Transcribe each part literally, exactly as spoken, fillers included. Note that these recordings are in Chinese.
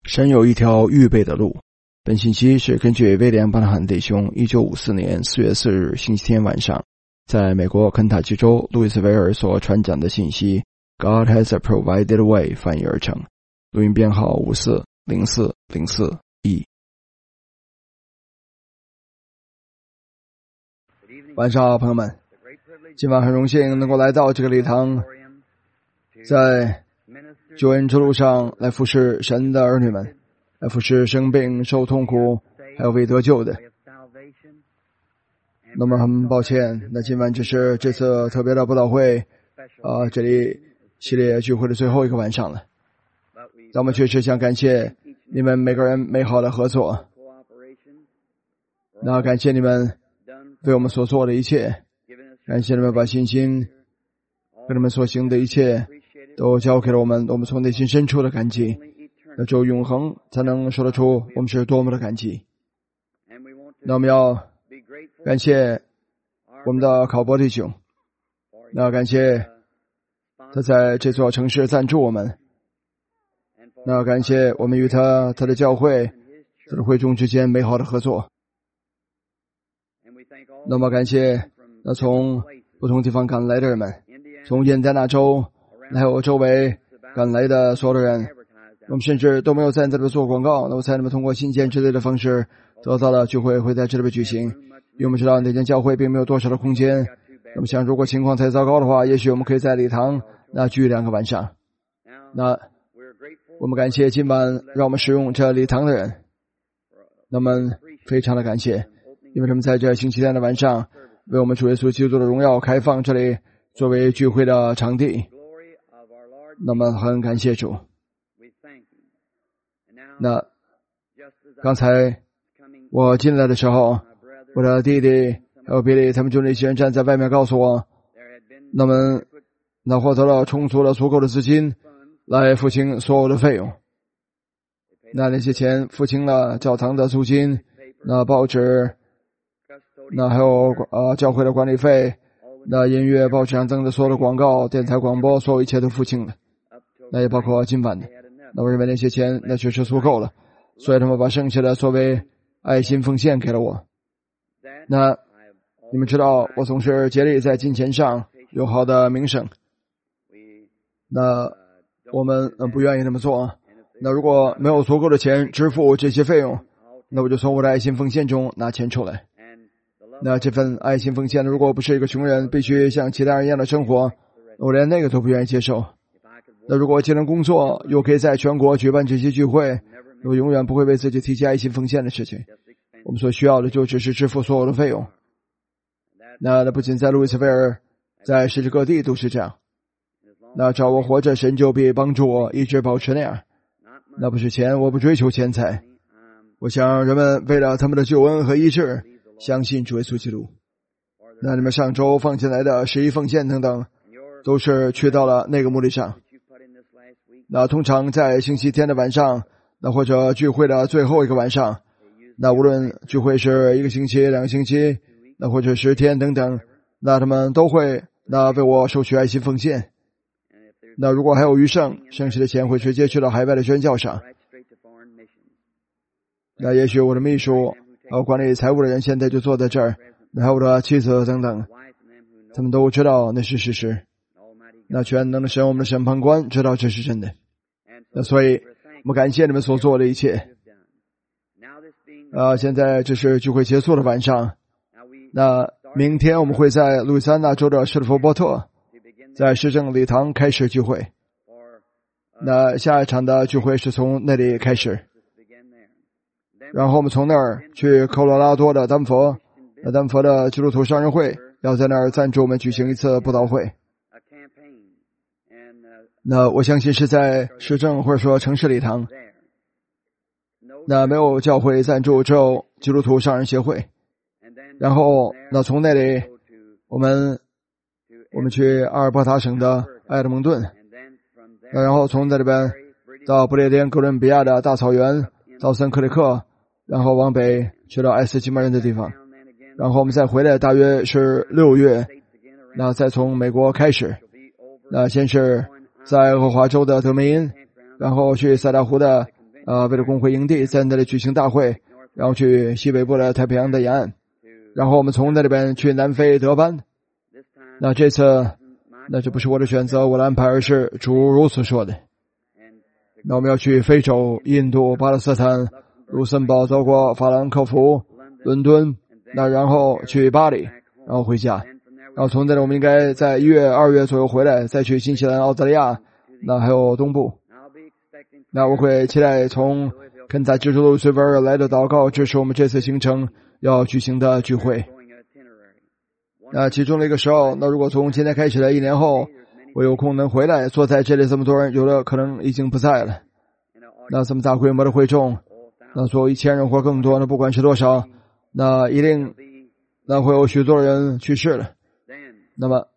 神有一条预备的路。本信息是根据威廉·巴纳汉弟兄一九五四年四月四日星期天晚上在美国肯塔基州路易斯维尔所传讲的信息 God has a provided way 翻译而成。录音编号五四零四零四一。晚上好，朋友们，今晚很荣幸能够来到这个礼堂，在救恩之路上来服侍神的儿女们，来服侍生病受痛苦还有未得救的。那么很抱歉，那今晚只是这次特别的布道会啊、呃，这里系列聚会的最后一个晚上了。那我们确实想感谢你们每个人美好的合作，那感谢你们对我们所做的一切，感谢你们把信心跟你们所行的一切都交给了我们，我们从内心深处的感激，那只有永恒才能说得出我们是多么的感激。那我们要感谢我们的考伯弟兄，那感谢他在这座城市赞助我们，那感谢我们与他他的教会他的会众之间美好的合作。那么感谢那从不同地方赶来的人们，从印第安纳州还有周围赶来的所有的人，我们甚至都没有在这里做广告，那我猜你们通过信件之类的方式得到了聚会会在这里举行，因为我们知道那间教会并没有多少的空间，那么想如果情况太糟糕的话，也许我们可以在礼堂那聚两个晚上。那我们感谢今晚让我们使用这礼堂的人，那么非常的感谢，因为他们在这星期天的晚上为我们主耶稣基督的荣耀开放这里作为聚会的场地，那么很感谢主。那刚才我进来的时候，我的弟弟还有比利他们就那些人站在外面告诉我，那么那获得了充足了足够的资金来付清所有的费用，那那些钱付清了教堂的租金，那报纸，那还有呃教会的管理费，那音乐报纸上登的所有的广告电台广播，所有一切都付清了，那也包括今晚的。那我认为那些钱那确实足够了，所以他们把剩下的作为爱心奉献给了我。那你们知道我总是竭力在金钱上有好的名声，那我们不愿意那么做，那如果没有足够的钱支付这些费用，那我就从我的爱心奉献中拿钱出来。那这份爱心奉献如果不是一个穷人必须像其他人一样的生活，我连那个都不愿意接受。那如果既能工作又可以在全国举办这些聚会，我永远不会为自己提起爱心奉献的事情。我们所需要的就只是支付所有的费用。那那不仅在路易斯维尔，在世界各地都是这样。那只要我活着，神就必帮助我一直保持那样。那不是钱，我不追求钱财。我想人们为了他们的救恩和医治相信主耶稣基督。那你们上周放进来的十一奉献等等都是去到了那个目的上。那通常在星期天的晚上，那或者聚会的最后一个晚上，那无论聚会是一个星期两个星期那或者十天等等，那他们都会那为我收取爱心奉献。那如果还有余剩，剩下的钱会直接去到海外的宣教上。那也许我的秘书还有管理财务的人现在就坐在这儿，那还有我的妻子等等，他们都知道那是事实。那全能的神，我们的审判官知道这是真的。那所以我们感谢你们所做的一切。啊，现在这是聚会结束的晚上。那明天我们会在路易斯安那州的施特福波特，在市政礼堂开始聚会。那下一场的聚会是从那里开始，然后我们从那儿去科罗拉多的丹佛，那丹佛的基督徒商人会要在那儿赞助我们举行一次布道会。那我相信是在市政或者说城市礼堂，那没有教会赞助，只有基督徒商人协会。然后那从那里我们我们去阿尔伯塔省的埃德蒙顿，然后从那里边到不列颠哥伦比亚的大草原，到森克里克，然后往北去到爱斯基摩人的地方，然后我们再回来大约是六月，那再从美国开始，那先是在爱荷华州的德梅因，然后去塞达湖的呃，为了工会营地在那里举行大会，然后去西北部的太平洋的沿岸，然后我们从那里边去南非德班。那这次那这不是我的选择，我的安排，而是主如此说的。那我们要去非洲、印度、巴勒斯坦、卢森堡、德国、法兰克福、伦敦，那然后去巴黎，然后回家，然后从那里我们应该在一月、二月左右回来，再去新西兰、澳大利亚，那还有东部。那我会期待从肯塔基州路随而来的祷告，这是我们这次行程要举行的聚会。那其中的一个时候，那如果从今天开始的一年后，我有空能回来，坐在这里这么多人，有的可能已经不在了。那这么大规模的会众，那做一千人或更多，那不管是多少，那一定那会有许多人去世了。那么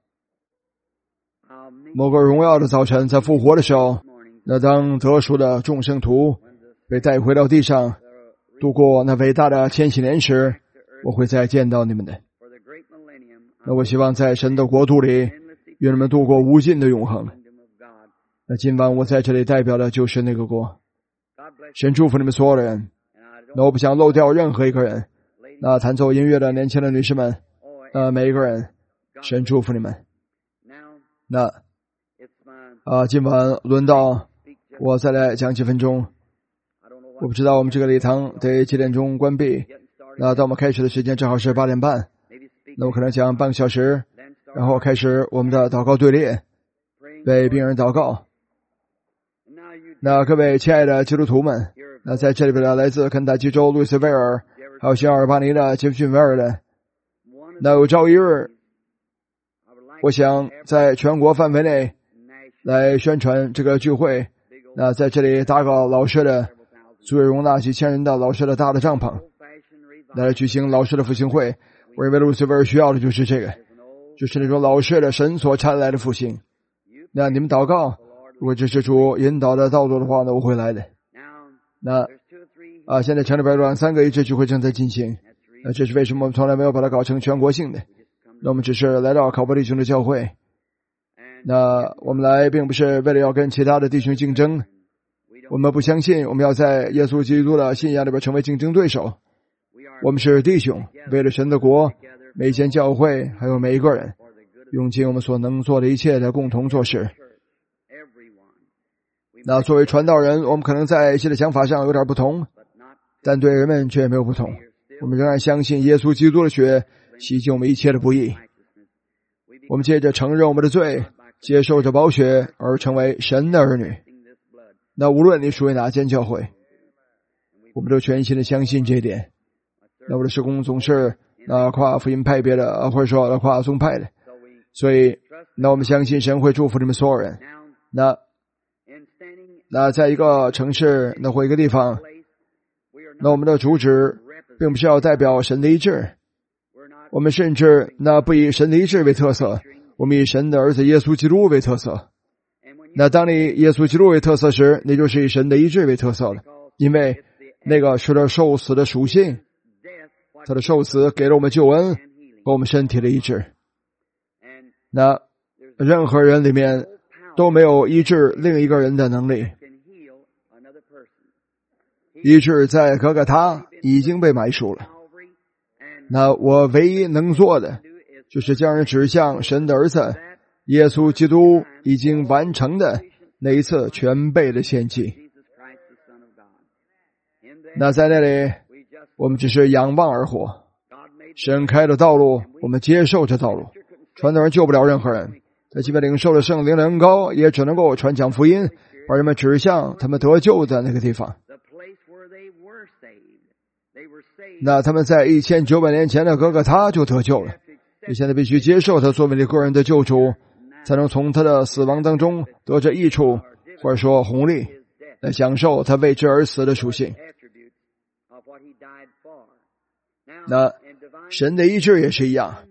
某个荣耀的早晨，在复活的时候，那当得赎的众圣徒被带回到地上，度过那伟大的千禧年时，我会再见到你们的。那我希望在神的国度里，愿你们度过无尽的永恒。那今晚我在这里代表的就是那个国。神祝福你们所有的人。那我不想漏掉任何一个人。那弹奏音乐的年轻的女士们，呃，每一个人，神祝福你们。那啊、呃，今晚轮到我再来讲几分钟。我不知道我们这个礼堂得几点钟关闭。那到我们开始的时间正好是八点半。那我可能讲半个小时，然后开始我们的祷告队列，为病人祷告。那各位亲爱的基督徒们，那在这里边的来自肯塔基州路易斯维尔，还有新阿尔巴尼的杰弗逊维尔的，那有朝一日，我想在全国范围内来宣传这个聚会。那在这里搭个老式的足以容纳几千人的老式的大的帐篷，来举行老式的复兴会。我认为路易斯维尔需要的就是这个，就是那种老式的神所差来的复兴。那你们祷告，如果这是主引导的道路的话呢，我会来的。那啊，现在城里边两三个一致聚会正在进行，那这是为什么我们从来没有把它搞成全国性的。那我们只是来到考伯弟兄的教会，那我们来并不是为了要跟其他的弟兄竞争，我们不相信我们要在耶稣基督的信仰里边成为竞争对手。我们是弟兄，为了神的国，每一间教会还有每一个人，用尽我们所能做的一切的共同做事。那作为传道人，我们可能在一些的想法上有点不同，但对人们却没有不同。我们仍然相信耶稣基督的血洗净我们一切的不义。我们接着承认我们的罪，接受着宝血而成为神的儿女。那无论你属于哪间教会，我们都全心的相信这一点。那我的事工总是那跨福音派别的，或者说跨宗派的，所以那我们相信神会祝福你们所有人。那那在一个城市，那或一个地方，那我们的主旨并不是要代表神的一致，我们甚至那不以神的一致为特色，我们以神的儿子耶稣基督为特色。那当你以耶稣基督为特色时，你就是以神的一致为特色了，因为那个是他受死的属性，他的受死给了我们救恩和我们身体的医治。那任何人里面都没有医治另一个人的能力，医治在哥哥他已经被埋赎了。那我唯一能做的就是将人指向神的儿子耶稣基督已经完成的那一次全备的献祭。那在那里我们只是仰望而活，神开的道路我们接受这道路。传道人救不了任何人，在即便领受了圣灵的恩膏，也只能够传讲福音，把人们指向他们得救的那个地方。那他们在一千九百年前的哥哥他就得救了，你现在必须接受他作为你个人的救主，才能从他的死亡当中得着益处，或者说红利，来享受他为之而死的属性。那神的医治也是一样，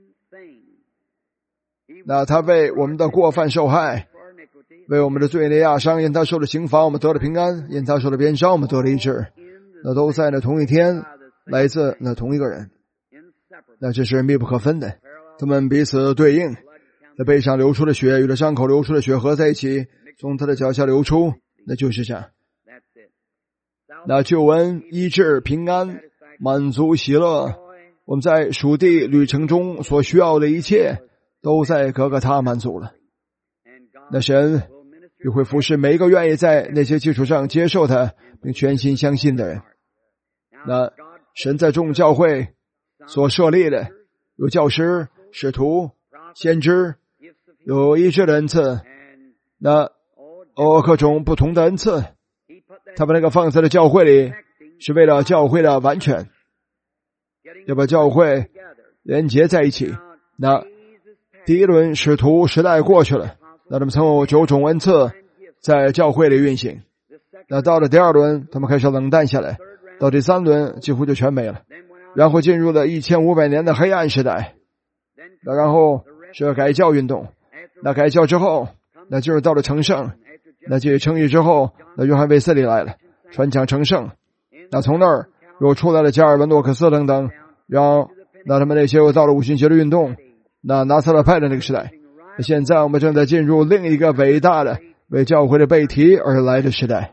那他为我们的过犯受害，为我们的罪孽压伤，因他受了刑罚我们得了平安，因他受了鞭伤我们得了医治，那都在那同一天，来自那同一个人。那这是密不可分的，他们彼此对应。他背上流出的血与他伤口流出的血合在一起，从他的脚下流出，那就是这样。 那救恩、医治、平安、满足、喜乐，我们在属地旅程中所需要的一切，都在哥哥他满足了。那神也会服侍每一个愿意在那些基础上接受他并全心相信的人。那神在众教会所设立的有教师、使徒、先知，有医治的恩赐，那哦各种不同的恩赐，他把那个放在了教会里，是为了教会的完全，要把教会连结在一起。那第一轮使徒时代过去了，那他们曾有九种恩赐在教会里运行。那到了第二轮，他们开始冷淡下来，到第三轮几乎就全没了，然后进入了一千五百年的黑暗时代。那然后是改教运动，那改教之后，那就是到了成圣，那继称义之后，那约翰卫斯理来了，传讲成圣。那从那儿又出来了加尔文、诺克斯等等，然后那他们那些又到了五旬节的运动，那拿撒勒派的那个时代。现在我们正在进入另一个伟大的为教会的被提而来的时代。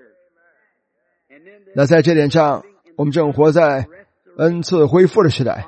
那在这点上，我们正活在恩赐恢复的时代。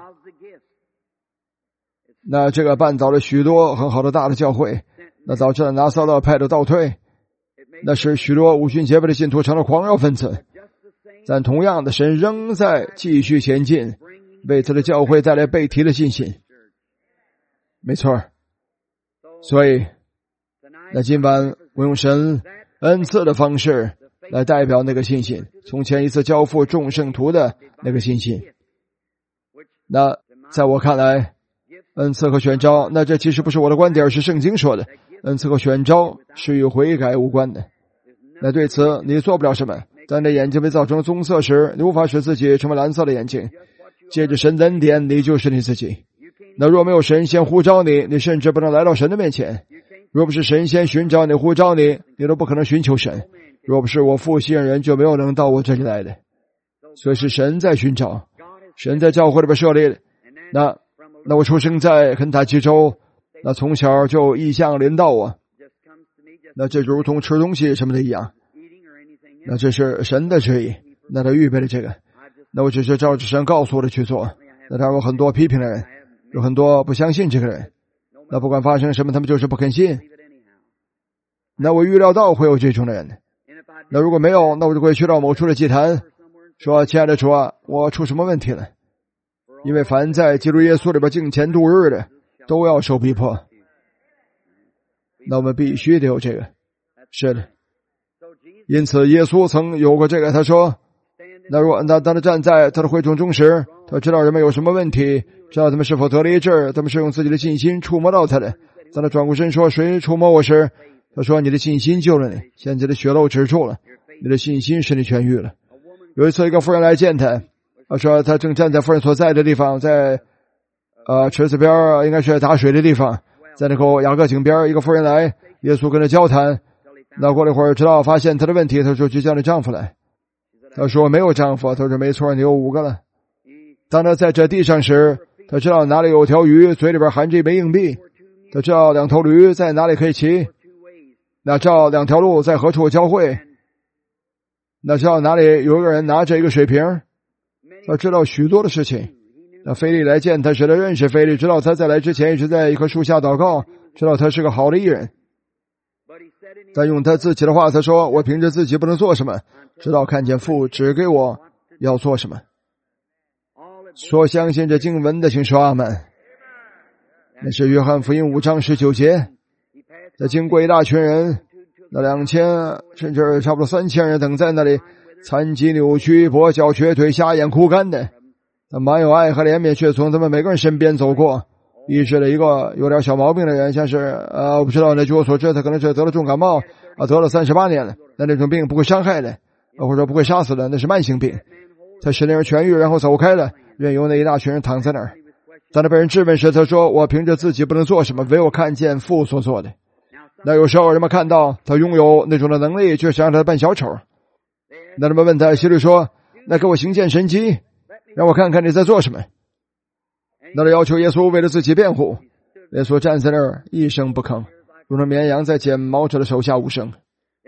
那这个绊倒了许多很好的大的教会，那导致了拿撒勒派的倒退，那使许多五旬节派的信徒成了狂热分子。但同样的，神仍在继续前进，为他的教会带来被提的信心。没错。所以那今晚我用神恩赐的方式来代表那个信心，从前一次交付众圣徒的那个信心。那在我看来，恩赐和选召，那这其实不是我的观点，是圣经说的，恩赐和选召是与悔改无关的。那对此你做不了什么，当你的眼睛被造成棕色时，你无法使自己成为蓝色的眼睛，借着神的恩典，你就是你自己。那若没有神先呼召你，你甚至不能来到神的面前。若不是神先寻找你、呼召你，你都不可能寻求神。若不是我父吸引人，就没有能到我这里来的。所以是神在寻找，神在教会里边设立。那那我出生在肯塔基州，那从小就异象临到我，那这就如同吃东西什么的一样。那这是神的旨意，那他预备了这个，那我只是照着神告诉我的去做。那他有很多批评的人，有很多不相信这个人，那不管发生什么，他们就是不肯信。那我预料到会有这种的人，那如果没有，那我就会去到某处的祭坛，说亲爱的主啊，我出什么问题了？因为凡在基督耶稣里边敬虔度日的，都要受逼迫。那我们必须得有这个。是的。因此耶稣曾有过这个，他说，那如果当他站在他的会众中时，他知道人们有什么问题，知道他们是否得了医治，他们是用自己的信心触摸到他的。当他转过身说，谁触摸我时，他说，你的信心救了你，现在的血漏止住了，你的信心使你痊愈了。有一次一个妇人来见他，他说他正站在妇人所在的地方，在呃池子边，应该是打水的地方，在那口雅各井边，一个妇人来，耶稣跟他交谈。那过了一会儿，直到发现他的问题，他说去叫你丈夫来。他说没有丈夫，他说没错，你有五个了。当他在这地上时，他知道哪里有条鱼，嘴里边含着一枚硬币，他知道两头驴在哪里可以骑，那知道两条路在何处交汇，那知道哪里有一个人拿着一个水瓶，他知道许多的事情。那腓利来见他时，他认识腓利，知道他在来之前一直在一棵树下祷告，知道他是个好的艺人。但用他自己的话，他说，我凭着自己不能做什么，直到看见父指给我要做什么。说相信这经文的请说阿们。那是约翰福音五章十九节，他经过一大群人，那两千甚至差不多三千人等在那里，残疾扭曲跛脚瘸腿瞎眼枯干的，他满有爱和怜悯，却从他们每个人身边走过，医治了一个有点小毛病的人，像是呃，我不知道，那据我所知，他可能是得了重感冒啊，得了三十八年了，那那种病不会伤害的，或者说不会杀死的，那是慢性病。他使那人痊愈，然后走开了，任由那一大群人躺在那儿。当他被人质问时，他说，我凭着自己不能做什么，唯有看见父所做的。那有时候人们看到他拥有那种的能力，却想让他扮小丑。那人们问他，希律说，那给我行件神迹，让我看看你在做什么。那他要求耶稣为了自己辩护，耶稣站在那儿一声不吭，如同绵羊在剪毛者的手下无声。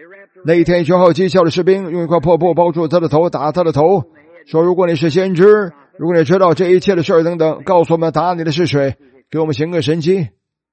那一天，一群好讥笑的士兵用一块破布包住他的头，打他的头，说：如果你是先知，如果你知道这一切的事儿等等，告诉我们打你的是谁，给我们行个神迹。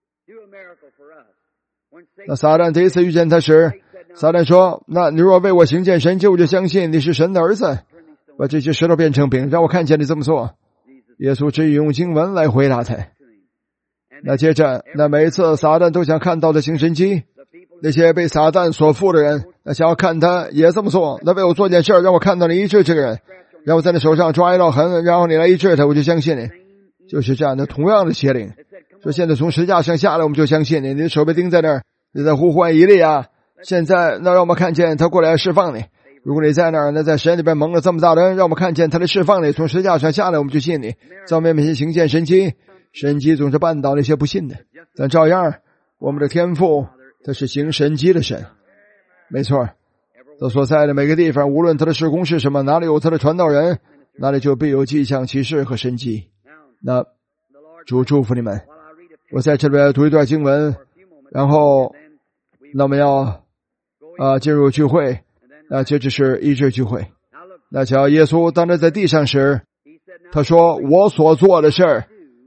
那撒旦第一次遇见他时，撒旦说：那你若为我行件神迹，我就相信你是神的儿子，把这些石头变成饼，让我看见你这么做。耶稣只用经文来回答他。那接着，那每一次撒旦都想看到的行神迹，那些被撒旦所缚的人，那想要看他也这么做，那为我做件事，让我看到你医治这个人，让我在你手上抓一道痕，然后你来医治他，我就相信你。就是这样的同样的邪灵说：现在从石架上下来，我们就相信你，你的手被钉在那儿，你在呼唤以利亚，现在那让我们看见他过来释放你。如果你在那儿，那在神里边蒙了这么大的恩，让我们看见他的释放你，从石架上下来，我们就信你，在我们面前行见神迹。神迹总是绊倒那些不信的，但照样我们的天父他是行神迹的神。没错，他所在的每个地方，无论他的事工是什么，哪里有他的传道人，哪里就必有迹象奇事和神迹。那主祝福你们。我在这边读一段经文，然后那我们要啊进入聚会，那这只是医治聚会。那叫耶稣当他在地上时，他说：我所做的事儿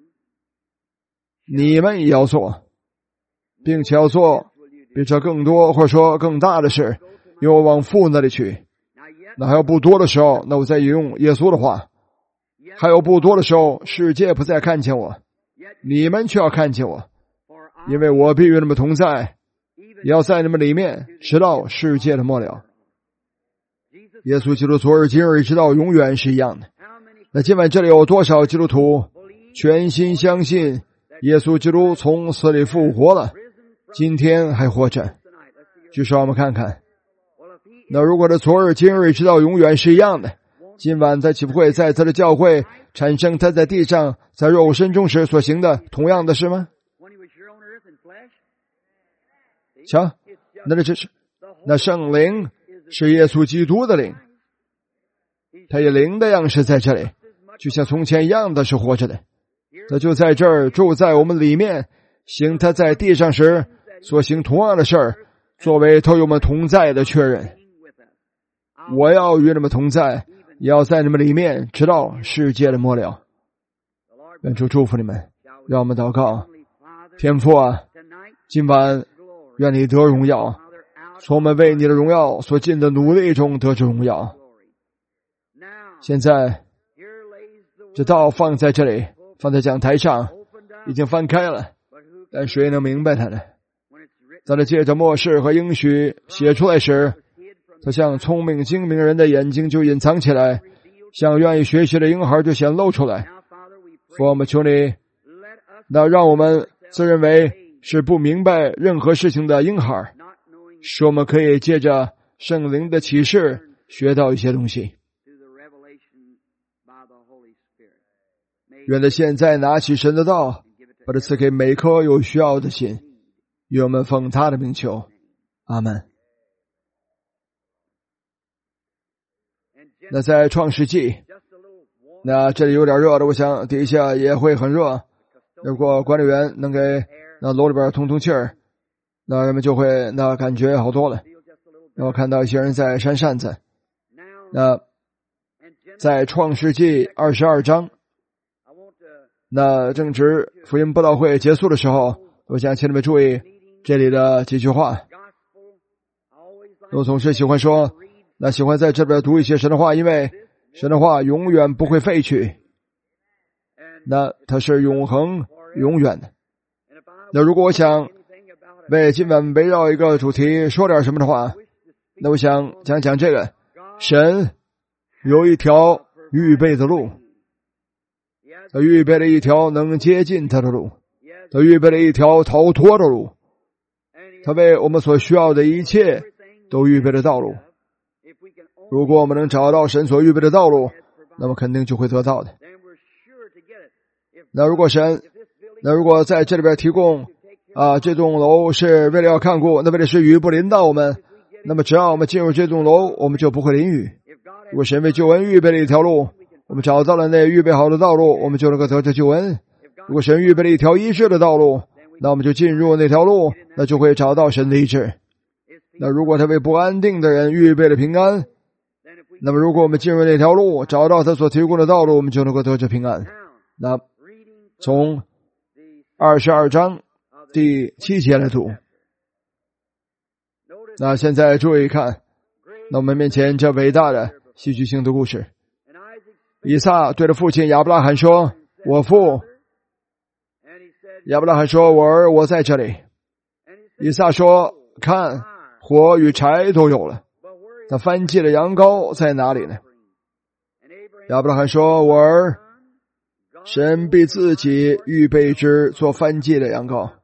你们也要做，并且要做比这更多或者说更大的事，因为我往父那里去。那还有不多的时候，那我再引用耶稣的话，还有不多的时候，世界不再看见我，你们却要看见我，因为我必与你们同在，也要在你们里面，直到世界的末了。耶稣基督昨日今日直到永远是一样的。那今晚这里有多少基督徒全心相信耶稣基督从死里复活了，今天还活着？举手让我们看看。那如果的昨日今日直到永远是一样的，今晚他岂不会在他的教会产生他在地上在肉身中时所行的同样的事吗？瞧，那这是那圣灵是耶稣基督的灵，他以灵的样式在这里，就像从前一样的是活着的。他就在这儿住在我们里面，行他在地上时所行同样的事儿，作为他与我们同在的确认。我要与你们同在，也要在你们里面，直到世界的末了。愿主祝福你们。让我们祷告。天父啊，今晚愿你得荣耀，从我们为你的荣耀所尽的努力中得着荣耀。现在这道放在这里，放在讲台上，已经翻开了，但谁能明白它呢？当他借着默示和应许写出来时，他像聪明精明人的眼睛就隐藏起来，像愿意学习的婴孩就显露出来。父，我们求你，那让我们自认为是不明白任何事情的婴孩，使我们可以借着圣灵的启示学到一些东西。愿他现在拿起神的道，把它赐给每颗有需要的心。愿我们奉他的名求，阿们。那在创世纪，那这里有点热的，我想底下也会很热。如果管理员能给那楼里边通通气儿，那人们就会那感觉好多了。那我看到一些人在扇扇子。那在创世纪二十二章，那正值福音布道会结束的时候，我想请你们注意这里的几句话。我总是喜欢说，那喜欢在这边读一些神的话，因为神的话永远不会废去，那它是永恒永远的。那如果我想为今晚围绕一个主题说点什么的话，那我想讲讲这个：神有一条预备的路，他预备了一条能接近他的路，他预备了一条逃脱的路，他为我们所需要的一切都预备了道路。如果我们能找到神所预备的道路，那么肯定就会得到的。那如果神，那如果在这里边提供啊，这栋楼是为了要看顾，那为了使雨不淋到我们，那么只要我们进入这栋楼，我们就不会淋雨。如果神为救恩预备了一条路，我们找到了那预备好的道路，我们就能够得着救恩。如果神预备了一条医治的道路，那我们就进入那条路，那就会找到神的医治。 那如果他为不安定的人预备了平安，那么如果我们进入那条路，找到他所提供的道路，我们就能够得着平安。那从二十二章第七节来读。那现在注意看，那我们面前这伟大的戏剧性的故事。以撒对着父亲亚伯拉罕说：我父。亚伯拉罕说：我儿，我在这里。以撒说：看，火与柴都有了，他燔祭的羊羔在哪里呢？亚伯拉罕说：我儿，神必自己预备一只做燔祭的羊羔。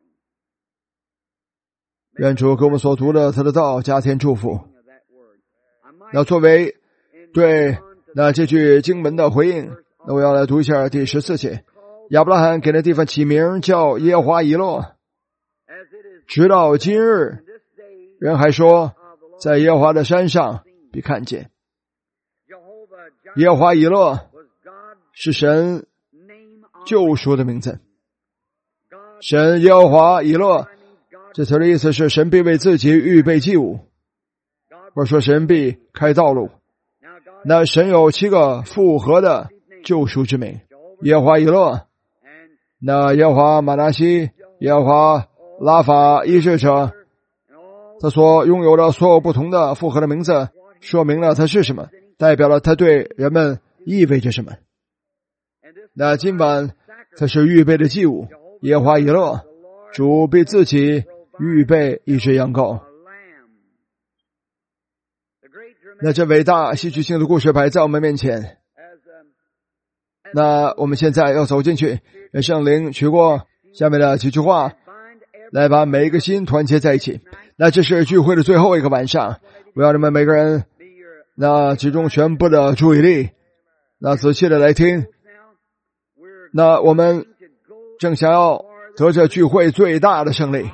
愿主给我们所读的他的道加添祝福。那作为对那这句经文的回应，那我要来读一下第十四节。亚伯拉罕给那地方起名叫耶和华以勒，直到今日，人还说在耶和华的山上必看见。耶和华以勒是神救赎的名字。神耶和华以勒这词的意思是神必为自己预备祭物，或者说神必开道路。那神有七个复合的救赎之名：耶和华以勒，那耶和华玛拿西，耶和华拉法医治者，他所拥有的所有不同的复合的名字，说明了他是什么，代表了他对人们意味着什么。那今晚他是预备的祭物，耶和华以勒，主必自己预备一只羊羔。那这伟大戏剧性的故事摆在我们面前，那我们现在要走进去，让圣灵取过下面的几句话来把每一个心团结在一起。那这是聚会的最后一个晚上，我要你们每个人那集中全部的注意力，那仔细的来听。那我们正想要得着聚会最大的胜利，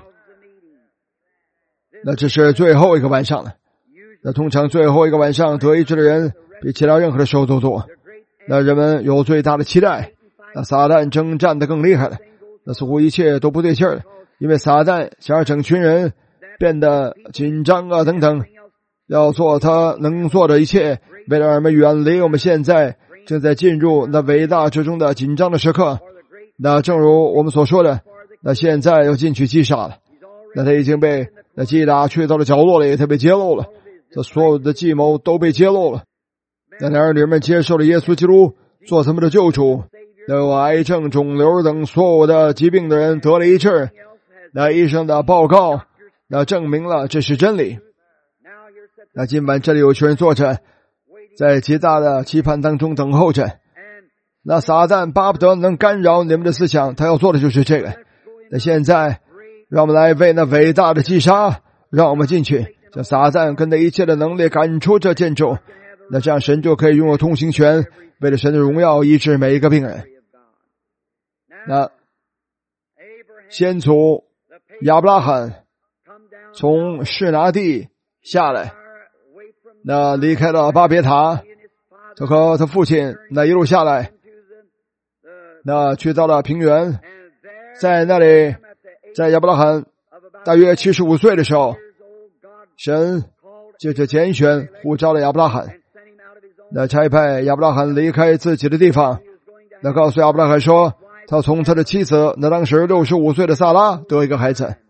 那这是最后一个晚上了。那通常最后一个晚上得医治的人比其他任何的时候都多，那人们有最大的期待。那撒旦征战得更厉害了，那似乎一切都不对劲儿了，因为撒旦想让整群人变得紧张啊等等，要做他能做的一切，为了让人们远离我们现在正在进入那伟大之中的紧张的时刻。那正如我们所说的，那现在要进去击杀了，那他已经被那击打去到了角落里，他被揭露了，这所有的计谋都被揭露了。那然而人们接受了耶稣基督做他们的救主，那有癌症、肿瘤等所有的疾病的人得了医治，那医生的报告那证明了这是真理。那今晚这里有群人坐着，在极大的期盼当中等候着。那撒旦巴不得能干扰你们的思想，他要做的就是这个。那现在让我们来为那伟大的击杀，让我们进去，将撒旦跟那一切的能力赶出这建筑，那这样神就可以拥有通行权，为了神的荣耀医治每一个病人。那先祖亚伯拉罕从示拿地下来，那离开了巴别塔，他和他父亲那一路下来，那去到了平原，在那里，在亚伯拉罕大约七十五岁的时候，神借着拣选呼召了亚伯拉罕，那差派亚伯拉罕离开自己的地方，那告诉亚伯拉罕说，他从他的妻子那当时六十五岁的撒拉得一个孩子。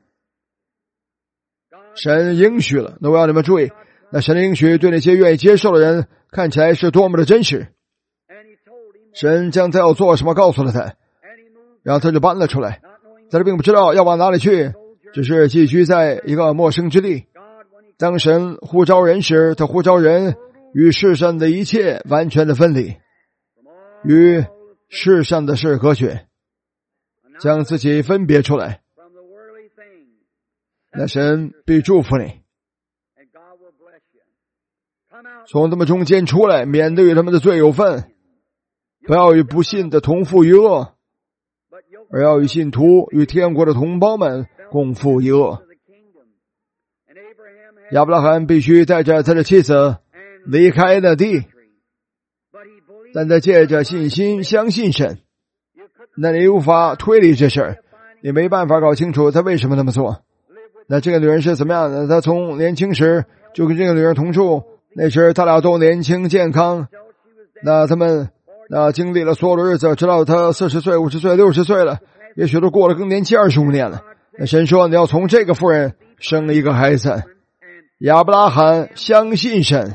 神应许了，那我要你们注意，那神的应许对那些愿意接受的人看起来是多么的真实。神将他要做什么告诉了他，然后他就搬了出来，他并不知道要往哪里去，只是寄居在一个陌生之地。当神呼召人时，他呼召人与世上的一切完全的分离，与世上的事隔绝，将自己分别出来。那神必祝福你，从他们中间出来，免得与他们的罪有份。不要与不信的同负一恶，而要与信徒与天国的同胞们共负一恶。亚伯拉罕必须带着他的妻子离开那地，但他借着信心相信神。那你无法推理这事儿，你没办法搞清楚他为什么那么做。 那这个女人是怎么样的？她从年轻时就跟这个女人同住，那时他俩都年轻健康。那他们那经历了所有的日子，直到他四十岁、五十岁、六十岁了，也许都过了更年期二十五年了。那神说你要从这个妇人生了一个孩子。亚伯拉罕相信神，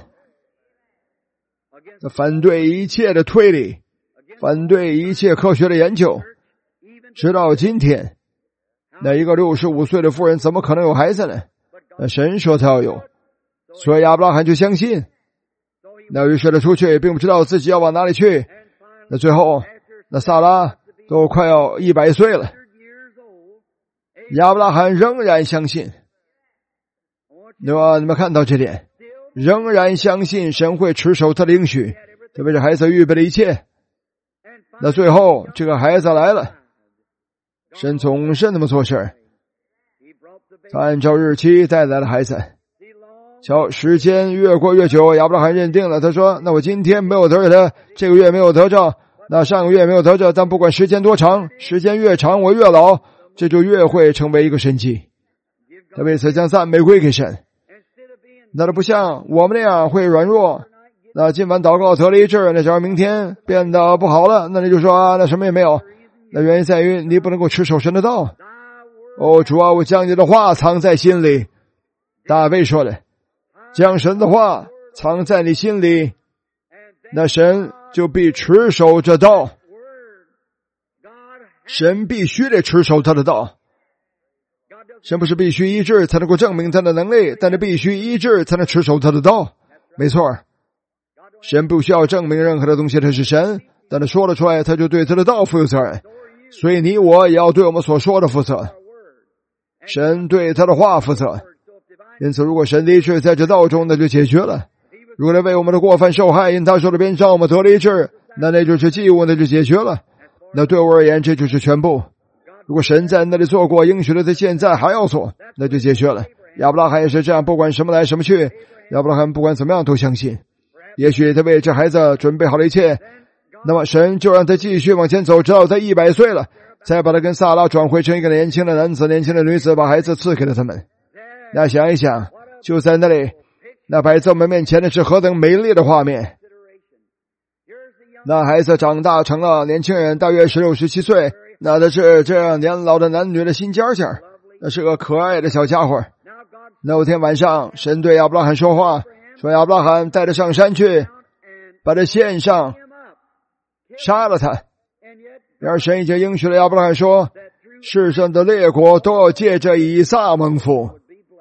他反对一切的推理，反对一切科学的研究，直到今天，那一个六十五岁的妇人怎么可能有孩子呢？那神说他要有，所以亚伯拉罕就相信。那于是他出去，并不知道自己要往哪里去。那最后，那撒拉都快要一百岁了，亚伯拉罕仍然相信。对吧？你们看到这点，仍然相信神会持守他的应许，特别是孩子预备了一切。那最后这个孩子来了，神总是那么做事，他按照日期带来了孩子。瞧，时间越过越久，亚伯拉罕认定了，他说那我今天没有得着他，这个月没有得着，那上个月没有得着，但不管时间多长，时间越长我越老，这就越会成为一个神迹。他为此将赞美归给神。那不像我们那样会软弱，那今晚祷告得了医治，那假如明天变得不好了，那你就说啊，那什么也没有。那原因在于你不能够持守神的道。哦，主啊，我将你的话藏在心里。大卫说的，将神的话藏在你心里，那神就必持守这道。神必须得持守他的道。神不是必须医治才能够证明他的能力，但是必须医治才能持守他的道。没错，神不需要证明任何的东西，他是神，但他说了出来，他就对他的道负有责任。所以你我也要对我们所说的负责，神对他的话负责。因此如果神的医治在这道中，那就解决了。如果他为我们的过犯受害，因他受的鞭伤我们得了医治，那那就是祭物，那就解决了。那对我而言，这就是全部。如果神在那里做过，应许了他现在还要做，那就解决了。亚伯拉罕也是这样，不管什么来什么去，亚伯拉罕不管怎么样都相信。也许他为这孩子准备好了一切，那么神就让他继续往前走，直到他一百岁了，才把他跟撒拉转回成一个年轻的男子、年轻的女子，把孩子赐给了他们。那想一想，就在那里，那摆在我们面前的是何等美丽的画面。那孩子长大成了年轻人，大约十六、十七岁。那他是这样年老的男女的新尖尖，那是个可爱的小家伙。那有天晚上，神对亚伯拉罕说话，说亚伯拉罕带他上山去，把他献上，杀了他。然而神已经应许了亚伯拉罕说，世上的列国都要借着以撒蒙福。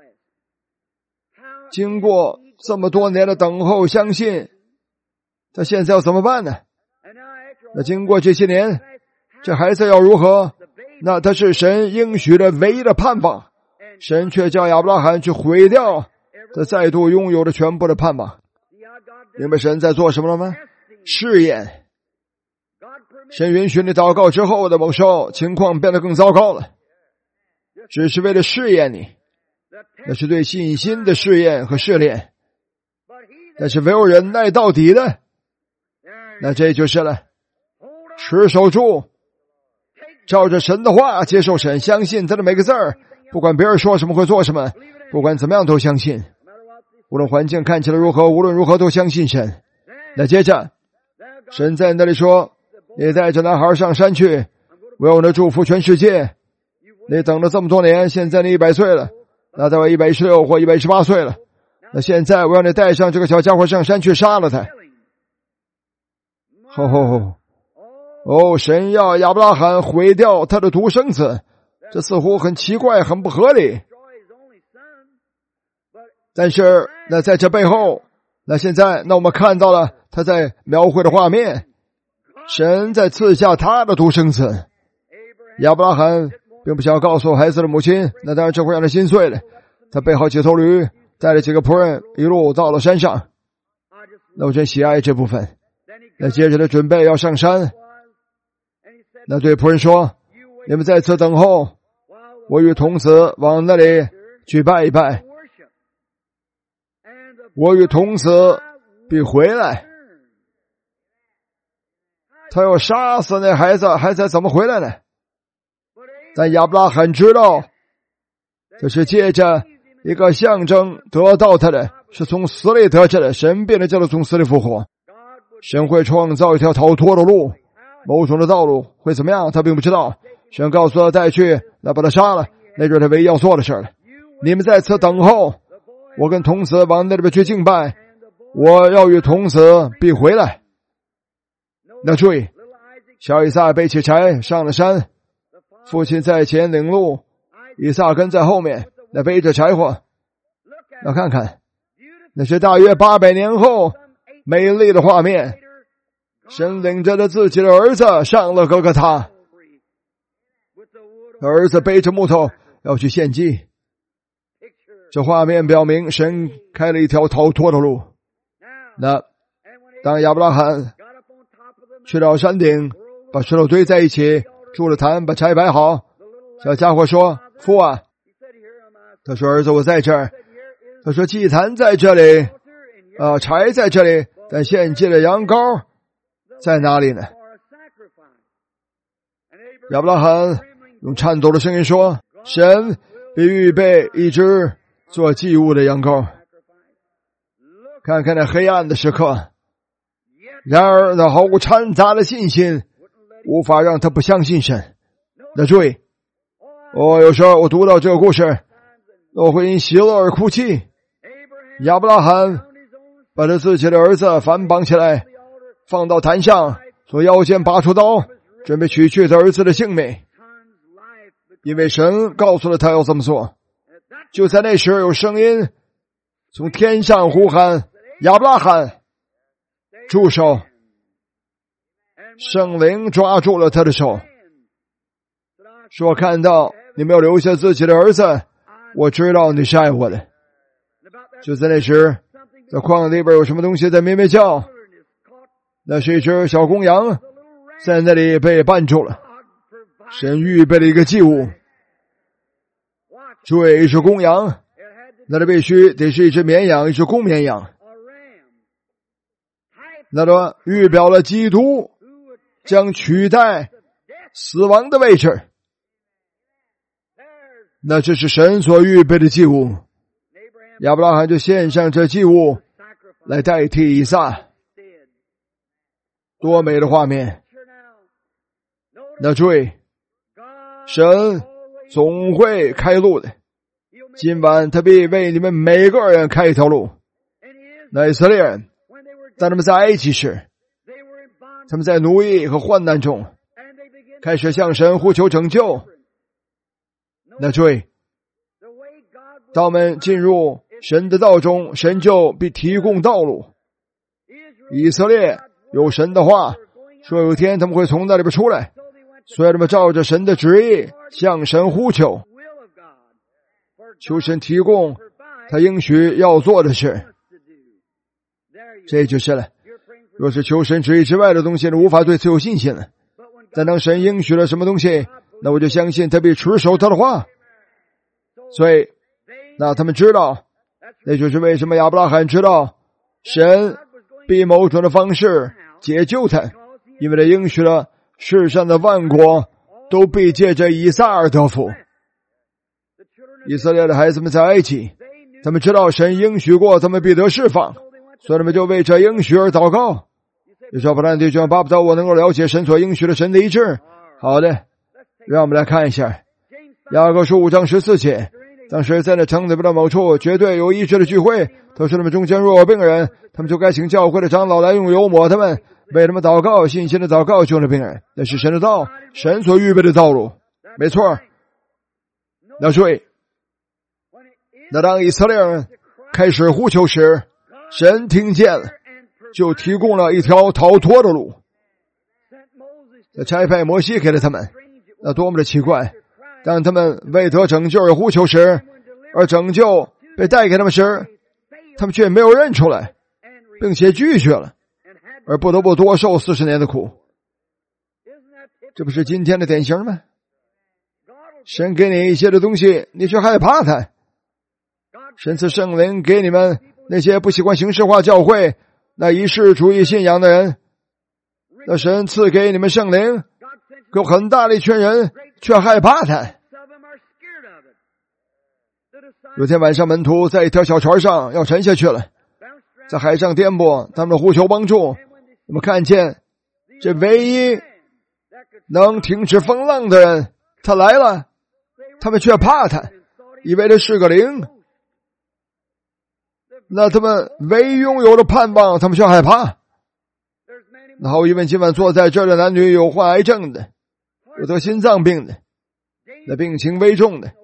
经过这么多年的等候相信，他现在要怎么办呢？那经过这些年，这孩子要如何？那他是神应许的唯一的盼望，神却叫亚伯拉罕去毁掉他再度拥有的全部的盼望。明白神在做什么了吗？试验。神允许你祷告之后的某时候情况变得更糟糕了，只是为了试验你，那是对信心的试验和试炼。但是唯有忍耐到底的，那这就是了，持守住，照着神的话接受神，相信他的每个字儿，不管别人说什么或做什么，不管怎么样都相信。无论环境看起来如何，无论如何都相信神。那接着神在那里说，你带着男孩上山去，我要他祝福全世界。你等了这么多年，现在你一百岁了，那到一百一十六或一百一十八岁了，那现在我要你带上这个小家伙上山去杀了他。吼吼吼！哦，神要亚伯拉罕毁掉他的独生子，这似乎很奇怪，很不合理。但是那在这背后，那现在那我们看到了他在描绘的画面，神在赐下他的独生子。亚伯拉罕并不想要告诉孩子的母亲，那当然这会让他心碎了。他备好几头驴，带了几个仆人，一路到了山上。那我真喜爱这部分。那接着他准备要上山，那对仆人说，你们在此等候，我与童子往那里去拜一拜，我与童子必回来。他要杀死那孩子，孩子怎么回来呢？但亚伯拉罕知道， 这是借着一个象征得到他的，是从死里得着的，神变得叫他从死里复活。神会创造一条逃脱的路，某种的道路会怎么样他并不知道，神告诉他带去，那把他杀了，那就是他唯一要做的事了。你们在此等候，我跟童子往那里边去敬拜，我要与童子必回来。那注意，小以撒背起柴上了山，父亲在前领路，以撒跟在后面，那背着柴火。那看看，那是大约八百年后美丽的画面，神领着了自己的儿子上了哥哥他，儿子背着木头要去献祭。这画面表明神开了一条逃脱的路。那当亚伯拉罕去到山顶，把石头堆在一起，筑了坛，把柴摆好，小家伙说，父啊，他说，儿子我在这儿，他说，祭坛在这里，呃，柴在这里，但献祭的羊羔在哪里呢？亚伯拉罕用颤抖的声音说，神必预备一只做祭物的羊羔。看看那黑暗的时刻，然而那毫无掺杂的信心无法让他不相信神。那注意，我有时候我读到这个故事，我会因喜乐而哭泣。亚伯拉罕把他自己的儿子反绑起来，放到坛上，从腰间拔出刀，准备取去他儿子的性命，因为神告诉了他要这么做。就在那时，有声音从天上呼喊，亚伯拉罕，住手！圣灵抓住了他的手，说，看到你没有留下自己的儿子，我知道你是爱我的。就在那时，在旷野里边有什么东西在咩咩叫，那是一只小公羊在那里被绊住了。神预备了一个祭物，注意，一只公羊，那这必须得是一只绵羊，一只公绵羊，那这预表了基督将取代死亡的位置。那这是神所预备的祭物，亚伯拉罕就献上这祭物来代替以撒。多美的画面！那注意，神总会开路的，今晚他必为你们每个人开一条路。那以色列人当他们在埃及时，他们在奴役和患难中开始向神呼求拯救。那注意，当我们进入神的道中，神就必提供道路。以色列有神的话说，有一天他们会从那里边出来，所以他们照着神的旨意向神呼求，求神提供他应许要做的事。这就是了。若是求神旨意之外的东西，你无法对此有信心了。但当神应许了什么东西，那我就相信他必持守他的话。所以那他们知道，那就是为什么亚伯拉罕知道神必某种的方式解救他，因为他应许了世上的万国都必借着以撒而得福。以色列的孩子们在埃及，他们知道神应许过他们必得释放，所以他们就为这应许而祷告。有时候不然弟兄巴不得我能够了解神所应许的神的医治。好的，让我们来看一下雅各书五章十四节。当时在那城里边的某处绝对有医治的聚会，都是他们中间若有病人，他们就该请教会的长老来用油抹他们，为他们祷告，信心的祷告救了病人。那是神的道，神所预备的道路，没错。那注意，那当以色列人开始呼求时，神听见了，就提供了一条逃脱的路，差派摩西给了他们。那多么的奇怪，当他们为得拯救而呼求时，而拯救被带给他们时，他们却没有认出来，并且拒绝了，而不得不多受四十年的苦。这不是今天的典型吗？神给你一些的东西，你却害怕它。神赐圣灵给你们那些不喜欢形式化教会、那仪式主义信仰的人，那神赐给你们圣灵，有很大的一群人却害怕他。 有天晚上，门徒在一条小船上要沉下去了，在海上颠簸，他们呼求帮助。我们看见这唯一能停止风浪的人，他来了，他们却怕他，以为这是个灵。那他们唯一拥有的盼望，他们却害怕。那毫无疑问，今晚坐在这儿的男女有患癌症的，有得心脏病的，那病情危重的。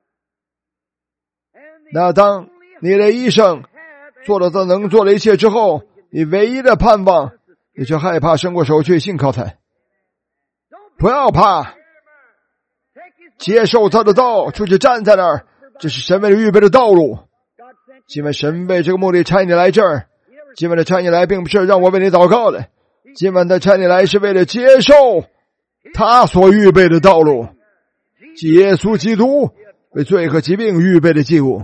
那当你的医生做了他能做的一切之后，你唯一的盼望，你却害怕伸过手去信靠他。不要怕，接受他的道，出去站在那儿，这是神为了预备的道路。今晚神为这个目的差你来这儿，今晚的差你来并不是让我为你祷告的，今晚的差你来是为了接受他所预备的道路，即耶稣基督为罪和疾病预备的祭物。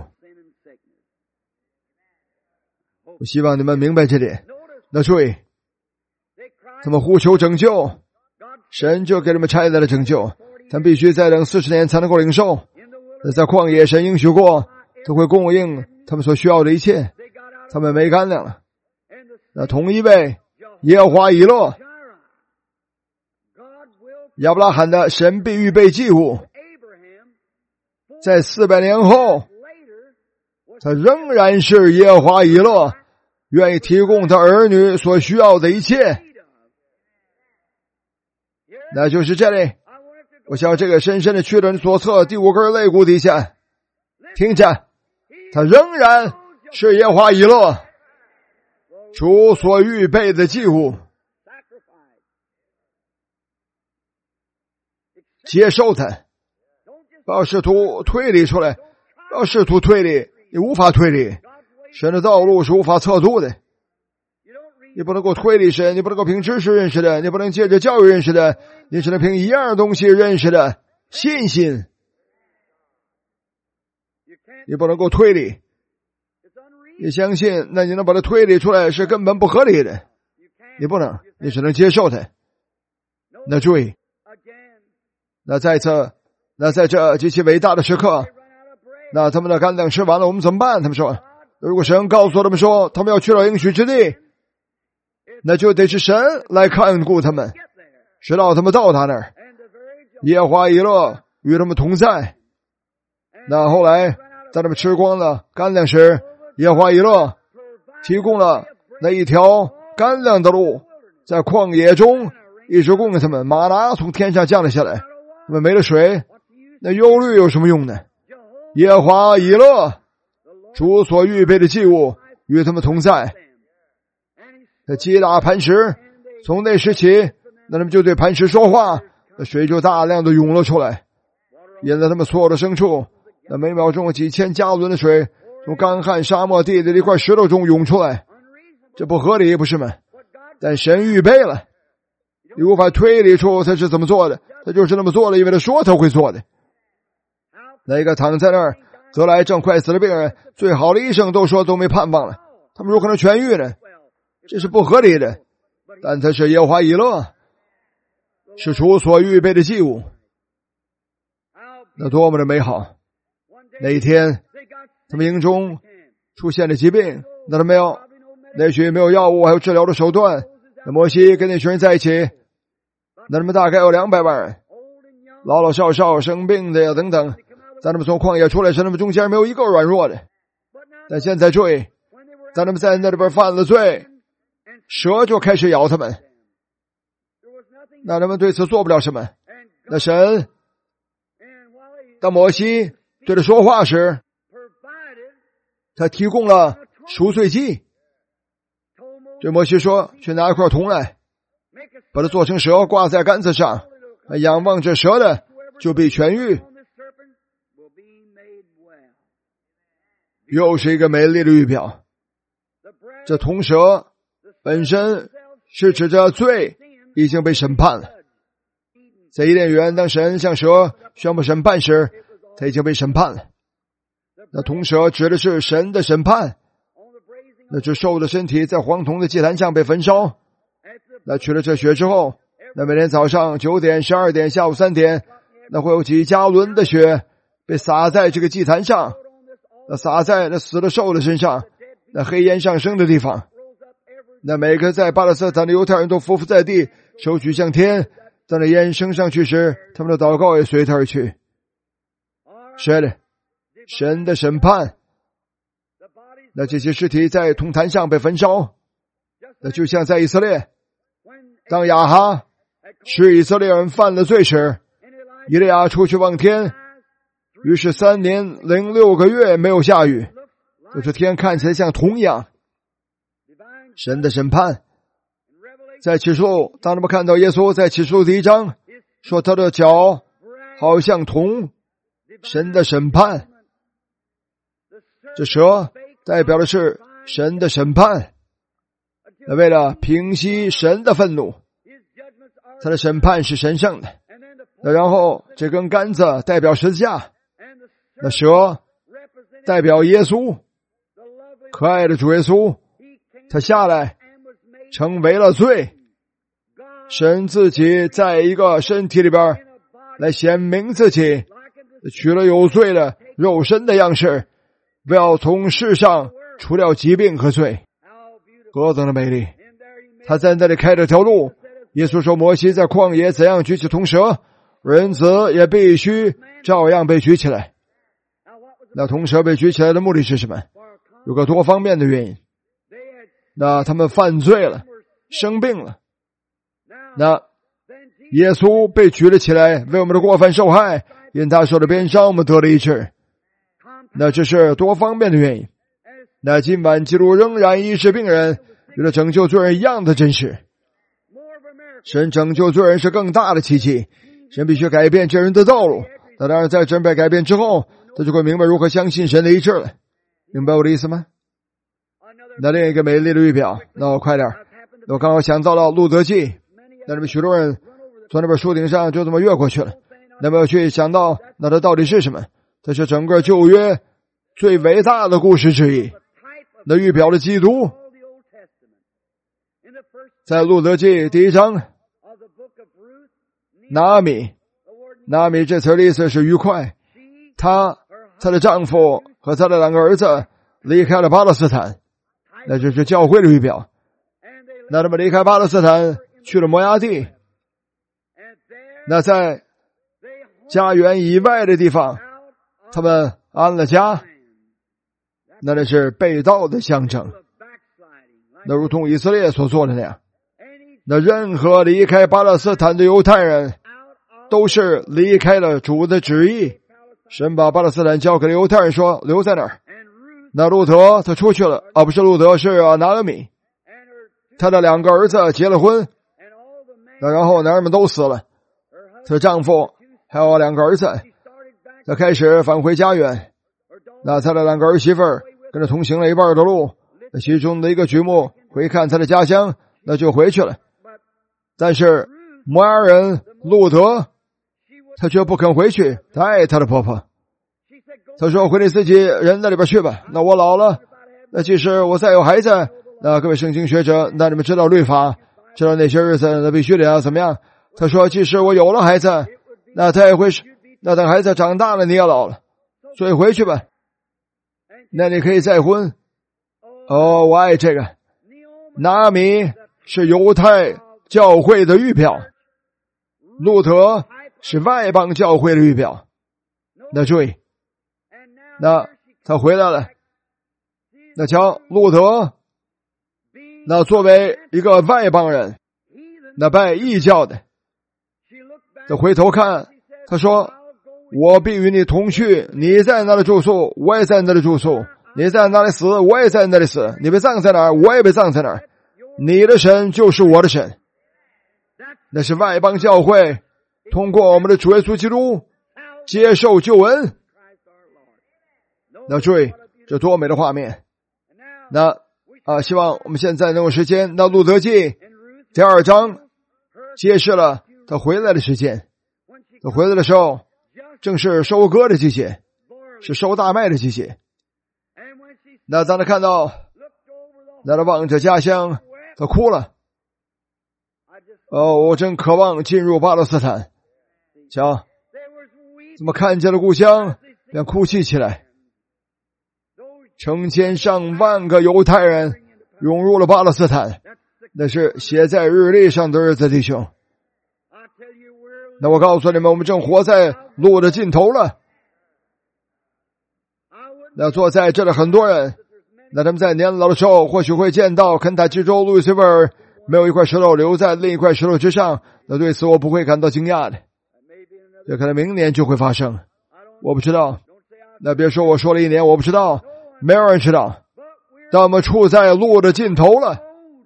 我希望你们明白这点。那注意，他们呼求拯救，神就给他们差来了拯救，他们必须再等四十年才能够领受。那在旷野，神应许过他会供应他们所需要的一切，他们没干粮了。那同一位耶和华以勒，亚伯拉罕的神必预备祭物，在四百年后，他仍然是耶和华以勒，愿意提供他儿女所需要的一切。那就是这里，我想这个深深的去了左侧第五根肋骨底下，听见，他仍然是耶和华以勒，主所预备的祭物，接受他，不要试图推理出来，不要试图推理，你无法推理，神的道路是无法测度的，你不能够推理神，你不能够凭知识认识的，你不能借着教育认识的，你只能凭一样东西认识的，信心。你不能够推理，你相信，那你能把它推理出来是根本不合理的，你不能，你只能接受它。那注意，那再次，那在这极其伟大的时刻，那他们的干粮吃完了，我们怎么办？他们说，如果神告诉他们说他们要去到应许之地，那就得是神来看顾他们，直到他们到他那儿。耶和华以勒与他们同在。那后来在他们吃光了干粮时，耶和华以勒提供了那一条干粮的路，在旷野中一直供给他们，玛拿从天上降了下来，他们没了水，那忧虑有什么用呢？耶和华以勒主所预备的祭物与他们同在。他击打磐石，从那时起，那他们就对磐石说话，那水就大量的涌了出来，引了他们所有的牲畜，那每秒钟几千加仑的水从干旱沙漠地里的一块石头中涌出来，这不合理，不是吗？但神预备了，你无法推理出他是怎么做的，他就是那么做了，因为他说他会做的。那个躺在那儿得了癌症快死的病人，最好的医生都说都没盼望了，他们如何能痊愈呢？这是不合理的。但他是耶和华以勒，是主所预备的祭物，那多么的美好。那一天他们营中出现了疾病，那他没有，也许没有药物还有治疗的手段。那摩西跟那群人在一起，那他们大概有两百万人，老老少少生病的呀等等，在他们从旷野出来时，他们中间没有一个软弱的。但现在注意，在他们在那里边犯了罪，蛇就开始咬他们，那他们对此做不了什么。那神当摩西对他说话时，他提供了赎罪祭，对摩西说，去拿一块铜来，把它做成蛇挂在杆子上，仰望着蛇的就必痊愈。又是一个美丽的预表。这铜蛇本身是指着罪已经被审判了，在伊甸园，当神向蛇宣布审判时，他已经被审判了。那铜蛇指的是神的审判，那只兽的身体在黄铜的祭坛上被焚烧，那取了这血之后，那每天早上九点、十二点、下午三点，那会有几加仑的血被洒在这个祭坛上， 那撒在那死的兽的身上，那黑烟上升的地方。那每个在巴勒斯坦的犹太人都匍匐在地，手举向天。当那烟升上去时，他们的祷告也随他而去。是的，神的审判。那这些尸体在铜坛上被焚烧，那就像在以色列，当亚哈使以色列人犯了罪时，以利亚出去望天，于是三年零六个月没有下雨，就是天看起来像铜一样。神的审判。在启示录，当他们看到耶稣在启示录第一章说他的脚好像铜，神的审判。这蛇代表的是神的审判，那为了平息神的愤怒，他的审判是神圣的。那然后这根杆子代表十字架，那蛇代表耶稣，可爱的主耶稣，他下来成为了罪。神自己在一个身体里边来显明自己，取了有罪的肉身的样式，不要从世上除掉疾病和罪。何等的美丽！他在那里开了条路。耶稣说，摩西在旷野怎样举起铜蛇，人子也必须照样被举起来。那铜蛇被举起来的目的是什么？有个多方面的原因。那他们犯罪了，生病了，那耶稣被举了起来，为我们的过犯受害，因他受的鞭伤我们得了医治。那这是多方面的原因。那今晚基督仍然医治病人，与了拯救罪人一样的真实。神拯救罪人是更大的奇迹，神必须改变这人的道路。那当然在真被改变之后，他就会明白如何相信神的医治了。明白我的意思吗？那另一个美丽的预表，那我快点，那我刚好想到了路德记，那里面许多人从那边树顶上就这么越过去了。那么去想到那它到底是什么？这是整个旧约最伟大的故事之一，那预表了基督。在路德记第一章，拿阿米，拿阿米这词的意思是愉快。她、她的丈夫和她的两个儿子离开了巴勒斯坦，那就是教会的预表。那他们离开巴勒斯坦去了摩押地，那在家园以外的地方，他们安了家，那那是背道的象征。那如同以色列所做的那样，那任何离开巴勒斯坦的犹太人都是离开了主的旨意。神把巴勒斯坦交给了犹太人，说留在那儿。那路德他出去了，啊不是路德，是拿俄米，他的两个儿子结了婚，那然后男人们都死了，她的丈夫还有两个儿子，他开始返回家园。那他的两个儿媳妇儿跟着同行了一半的路，那其中的一个举目回看他的家乡，那就回去了。但是摩押人路德他却不肯回去，他爱他的婆婆。他说回你自己人那里边去吧，那我老了，那即使我再有孩子，那各位圣经学者，那你们知道律法，知道那些日子那必须得要怎么样。他说即使我有了孩子，那他也会，那等孩子长大了你也老了，所以回去吧，那你可以再婚。哦，我爱这个。拿阿米是犹太教会的预表，路德是外邦教会的预表。那注意，那他回来了，那瞧路德，那作为一个外邦人，那拜异教的，他回头看，他说我必与你同去，你在那里住宿，我也在那里住宿，你在那里死，我也在那里死，你被葬在哪儿，我也被葬在哪儿，你的神就是我的神。那是外邦教会通过我们的主耶稣基督接受救恩。那注意这多美的画面。那啊，希望我们现在能有时间，那路德记第二章揭示了他回来的时间。他回来的时候正是收割的季节，是收大麦的季节。那当他看到，那他望着家乡，他哭了。哦，我真渴望进入巴勒斯坦。瞧，怎么看见了故乡便哭泣起来。 成千上万个犹太人涌入了巴勒斯坦，那是写在日历上的日子，弟兄。那我告诉你们，我们正活在路的尽头了。那坐在这里很多人，那他们在年老的时候或许会见到肯塔基州路易斯维尔没有一块石头留在另一块石头之上，那对此我不会感到惊讶的。这可能明年就会发生，我不知道。那别说我说了一年，我不知道，没有人知道。但我们处在路的尽头了，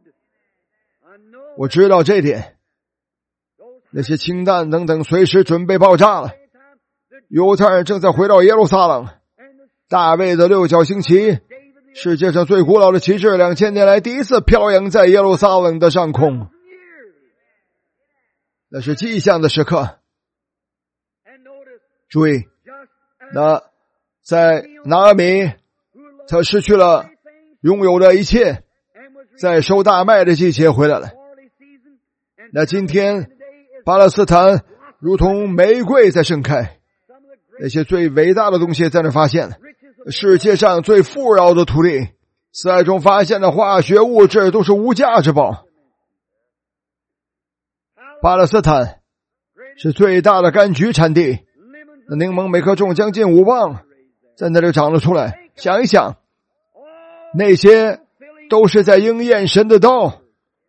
我知道这一点。那些氢弹等等随时准备爆炸了。犹太人正在回到耶路撒冷，大卫的六角星旗，世界上最古老的旗帜，两千年来第一次飘扬在耶路撒冷的上空。那是迹象的时刻。注意，那在拿俄米，他失去了拥有的一切，在收大麦的季节回来了。那今天巴勒斯坦如同玫瑰在盛开，那些最伟大的东西在那发现了。世界上最富饶的土地，死海中发现的化学物质都是无价之宝。巴勒斯坦是最大的柑橘产地，那柠檬每颗重将近五磅，在那里长了出来。想一想，那些都是在应验神的道。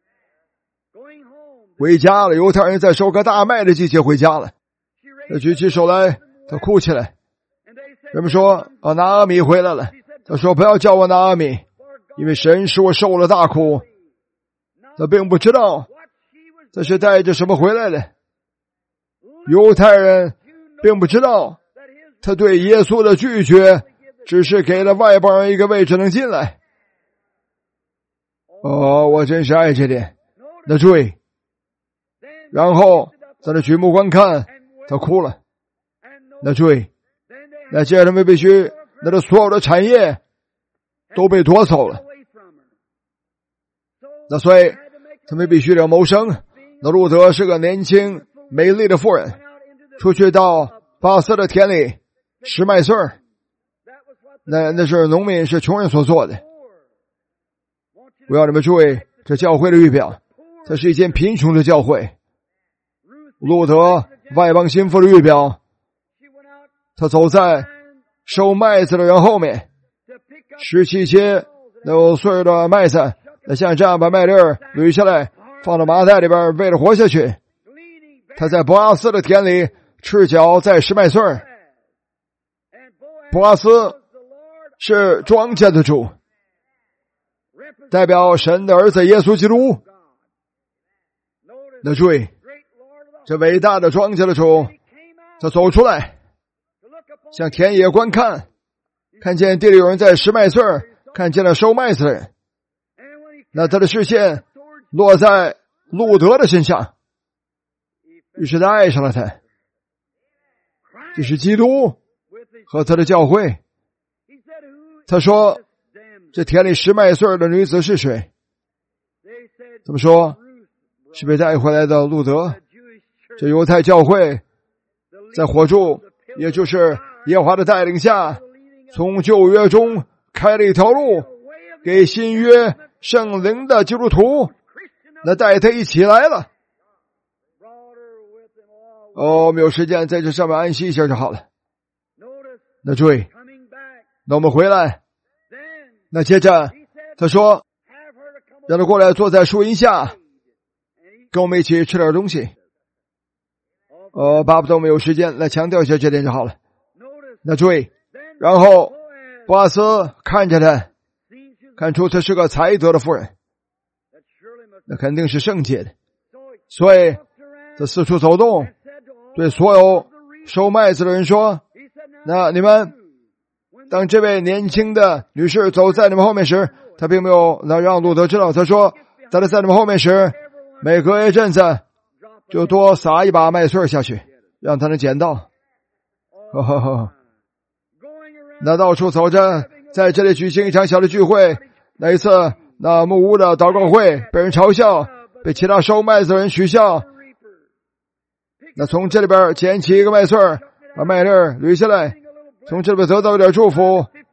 回家了，犹太人在收割大麦的季节回家了。他举起手来，他哭起来。人们说啊，拿俄米回来了。他说不要叫我拿俄米，因为神使我受了大苦。他并不知道他是带着什么回来的。犹太人并不知道他对耶稣的拒绝只是给了外邦人一个位置能进来。哦，我真是爱这点。那注意，然后在那举目观看，他哭了。那注意，那接着他们必须，那这所有的产业都被夺走了。那所以他们必须得谋生。那路德是个年轻美丽的妇人，出去到巴斯的田里拾麦穗儿。那那是农民，是穷人所做的。我要你们注意这教会的预表，这是一间贫穷的教会。路德外邦心腹的预表，他走在收麦子的人后面，拾起一些有穗儿的麦子，那像这样把麦粒儿捋下来放到麻袋里边，为了活下去。他在波阿斯的田里赤脚在拾麦穗儿。波阿斯是庄稼的主，代表神的儿子耶稣基督。那注意，这伟大的庄稼的主，他走出来向田野观看，看见地里有人在拾麦穗儿，看见了收麦子的人。那他的视线落在路德的身上，于是他爱上了他。这是基督和他的教会。他说这田里拾麦穗的女子是谁？怎么说？是被带回来的路德。这犹太教会在火柱，也就是耶和华的带领下，从旧约中开了一条路，给新约圣灵的基督徒那带他一起来了。哦，我们有时间在这上面安息一下就好了。那注意，那我们回来，那接着他说让他过来坐在树荫下，跟我们一起吃点东西。呃，巴不得我们有时间来强调一下这点就好了。那注意，然后波阿斯看着他，看出他是个才德的妇人，那肯定是圣洁的，所以他四处走动，对所有收麦子的人说，那你们当这位年轻的女士走在你们后面时，他并没有让路德知道，他说当他在你们后面时，每隔一阵子就多撒一把麦穗下去，让他能捡到。呵呵呵，那到处走着，在这里举行一场小的聚会。那一次那木屋的祷告会被人嘲笑，被其他收麦子的人取笑。那从这里边捡起一个麦穗，把麦粒捋下来，从这里边得到一点祝福，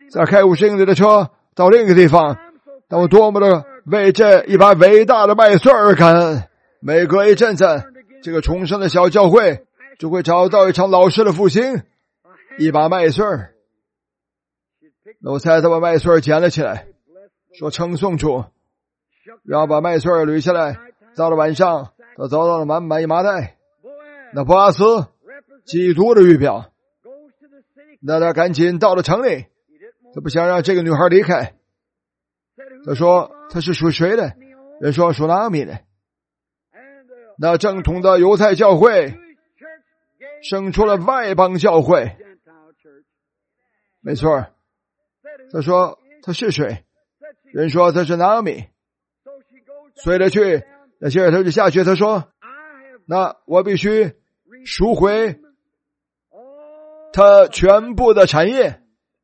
再开五十英里的车到另一个地方，但我多么的为这一把伟大的麦穗而感恩。每隔一阵子，这个重生的小教会就会找到一场老师的复兴，一把麦穗儿。那我猜他把麦穗儿捡了起来，说称颂主，然后把麦穗儿捋下来，到了晚上他找到了满满一麻袋。那波阿斯基督的预表，那他赶紧到了城里，他不想让这个女孩离开。他说他是属谁的？人说属拿俄米的。那正统的犹太教会生出了外邦教会，没错。他说他是谁？人说他是拿俄米。随着去，那接着他就下去，他说那我必须赎回他全部的产业。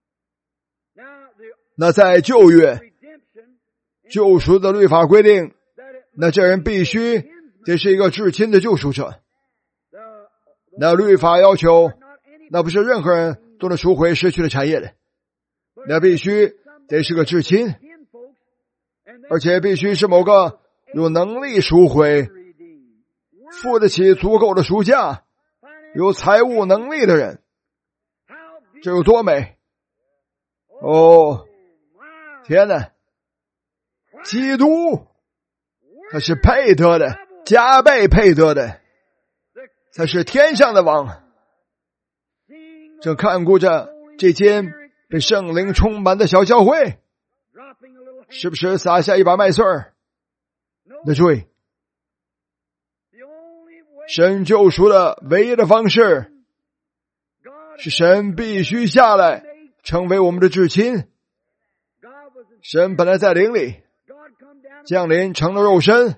那在旧约救赎的律法规定，那这人必须得是一个至亲的救赎者。那律法要求，那不是任何人都能赎回失去的产业的，那必须得是个至亲，而且必须是某个有能力赎回、付得起足够的赎价、有财务能力的人。这有多美！哦，天哪！基督他是配得的，加倍配得的，他是天上的王。正看顾着这间被圣灵充满的小教会，是不是撒下一把麦穗儿？那注意，神救赎的唯一的方式是神必须下来成为我们的至亲。神本来在灵里，降临成了肉身，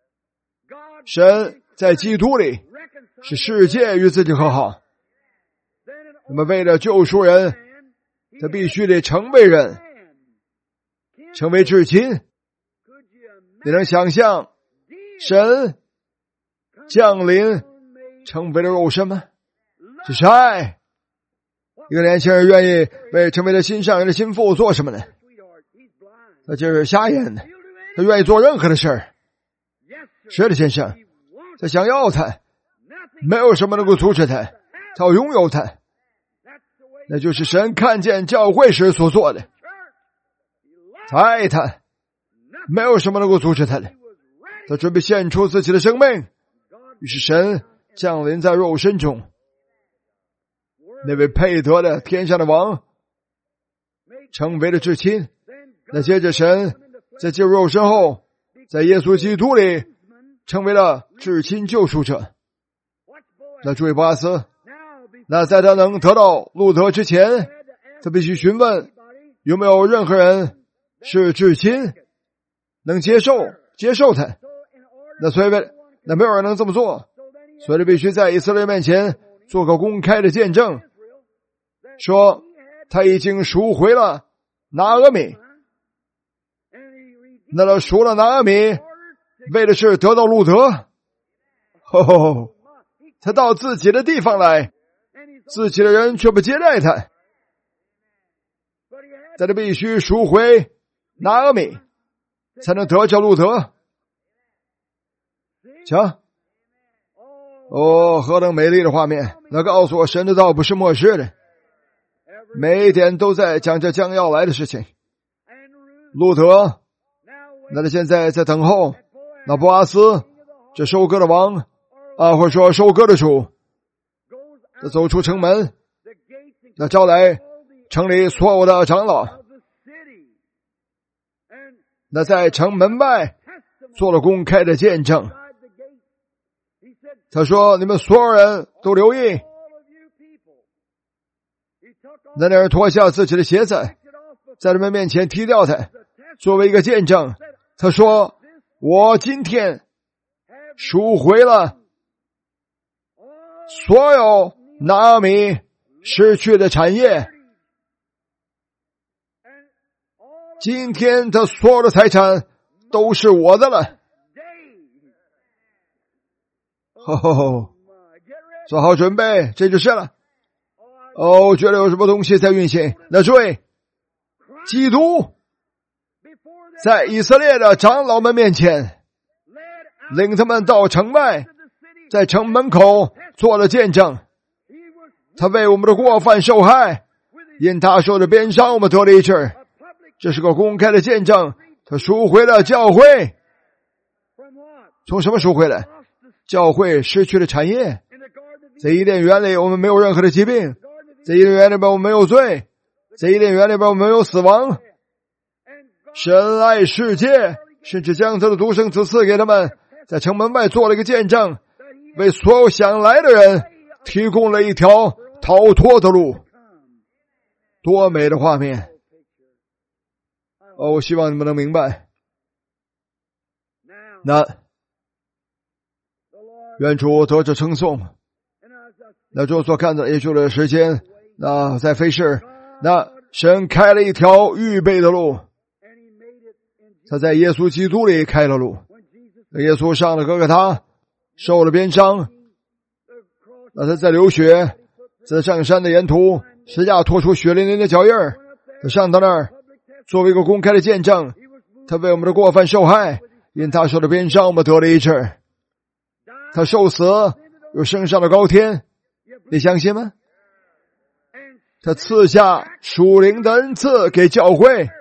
神在基督里使世界与自己和好。那么为了救赎人，他必须得成为人，成为至亲。你能想象神降临成为了肉身吗？这是爱。一个年轻人愿意为成为了心上人的心腹做什么呢？他就是瞎眼的，他愿意做任何的事儿。是的，先生，他想要他，没有什么能够阻止他，他要拥有他。那就是神看见教会时所做的，他爱他，没有什么能够阻止他的。他准备献出自己的生命，于是神降临在肉身中。那位配得的天上的王成为了至亲。那接着神在进入肉身后，在耶稣基督里成为了至亲救赎者。那注意波阿斯，那在他能得到路德之前，他必须询问有没有任何人是至亲能接受接受他。那所以那没有人能这么做，所以必须在以色列面前做个公开的见证，说他已经赎回了拿俄米。那他赎了拿俄米，为的是得到路德。哦，他到自己的地方来，自己的人却不接待他，但他必须赎回拿俄米，才能得着路德。瞧，哦，何等美丽的画面！那告诉我，神的道不是漠视的，每一点都在讲着将要来的事情。路德，那他现在在等候。那波阿斯，这收割的王啊，或者说收割的主，他走出城门，那招来城里所有的长老，那在城门外做了公开的见证。他说：“你们所有人都留意。”那那人脱下自己的鞋子，在人们面前踢掉它，作为一个见证。他说：“我今天赎回了所有拿俄米失去的产业。今天他所有的财产都是我的了。”哦，做好准备，这就是了。哦，觉得有什么东西在运行。那注意， 基督在以色列的长老们面前，领他们到城外，在城门口做了见证。他为我们的过犯受害，因他受的鞭伤，我们得了医治。这是个公开的见证。他赎回了教会。从什么赎回来？教会失去了产业。在伊甸园里，我们没有任何的疾病；在伊甸园里边，我们没有罪；在伊甸园里边，我们没有死亡。神爱世界，甚至将他的独生子赐给他们，在城门外做了一个见证，为所有想来的人提供了一条逃脱的路。多美的画面！哦，我希望你们能明白。那愿主得着称颂。那主所看到耶稣的时间，那在飞逝，那神开了一条预备的路。他在耶稣基督里开了路。耶稣上了哥哥他，受了鞭伤，那他在流血，在上山的沿途，十字架拖出血淋淋的脚印儿。他上到那儿，作为一个公开的见证，他为我们的过犯受害，因他受的鞭伤，我们得了医治。他受死，又升上了高天，你相信吗？他赐下属灵的恩赐给教会，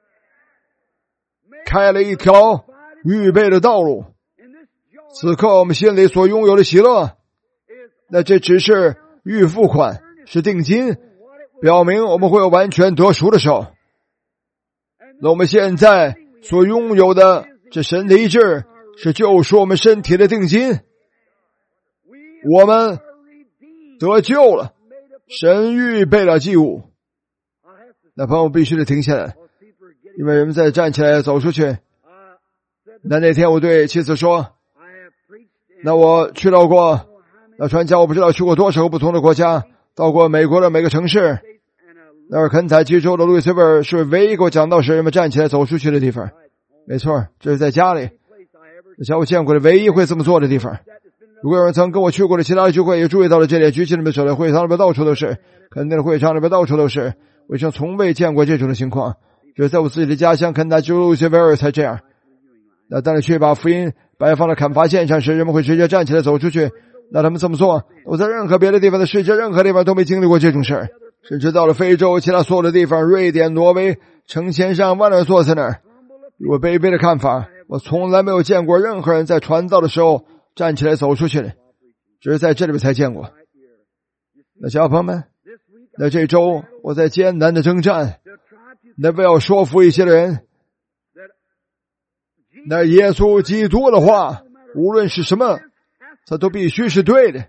开了一条预备的道路。此刻我们心里所拥有的喜乐，那这只是预付款，是定金，表明我们会有完全得赎的时候。那我们现在所拥有的这神的医治，是救赎我们身体的定金。我们得救了，神预备了祭物。那朋友必须得停下来，因为人们在站起来走出去。那那天我对妻子说，那我去到过，那传教我不知道去过多少个不同的国家，到过美国的每个城市。那儿肯塔基州的路易斯威尔是唯一给我讲到是人们站起来走出去的地方。没错，这是在家里，像我见过的唯一会这么做的地方。如果有人曾跟我去过的其他的聚会，也注意到了这点，举起你们手来，会场里边到处都是，肯定的会场里边到处都是。我以前从未见过这种的情况，就是在我自己的家乡肯塔基州路易斯威尔才这样。那当你去把福音摆放在砍伐线上时，人们会直接站起来走出去。那他们这么做，我在任何别的地方的世界任何地方都没经历过这种事儿。甚至到了非洲其他所有的地方，瑞典、挪威，成千上万人坐在那儿。我卑微的看法，我从来没有见过任何人在传道的时候站起来走出去的，只是在这里边才见过。那小朋友们，那这周我在艰难的征战，那为要说服一些人，那耶稣基督的话，无论是什么，他都必须是对的。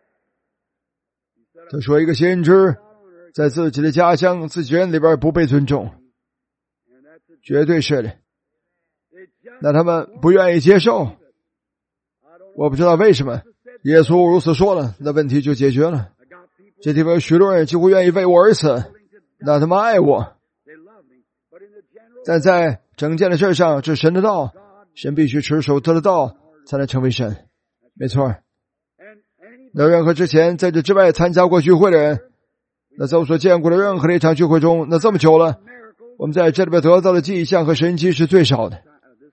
他说一个先知在自己的家乡自己人里边不被尊重，绝对是的。那他们不愿意接受，我不知道为什么。耶稣如此说了，那问题就解决了。这地方有许多人几乎愿意为我而死，那他们爱我。但在整件的事上，这是神的道，神必须持守他的道才能成为神。没错。那任何之前在这之外参加过聚会的人，那在我所见过的任何的一场聚会中，那这么久了，我们在这里边得到的迹象和神迹是最少的。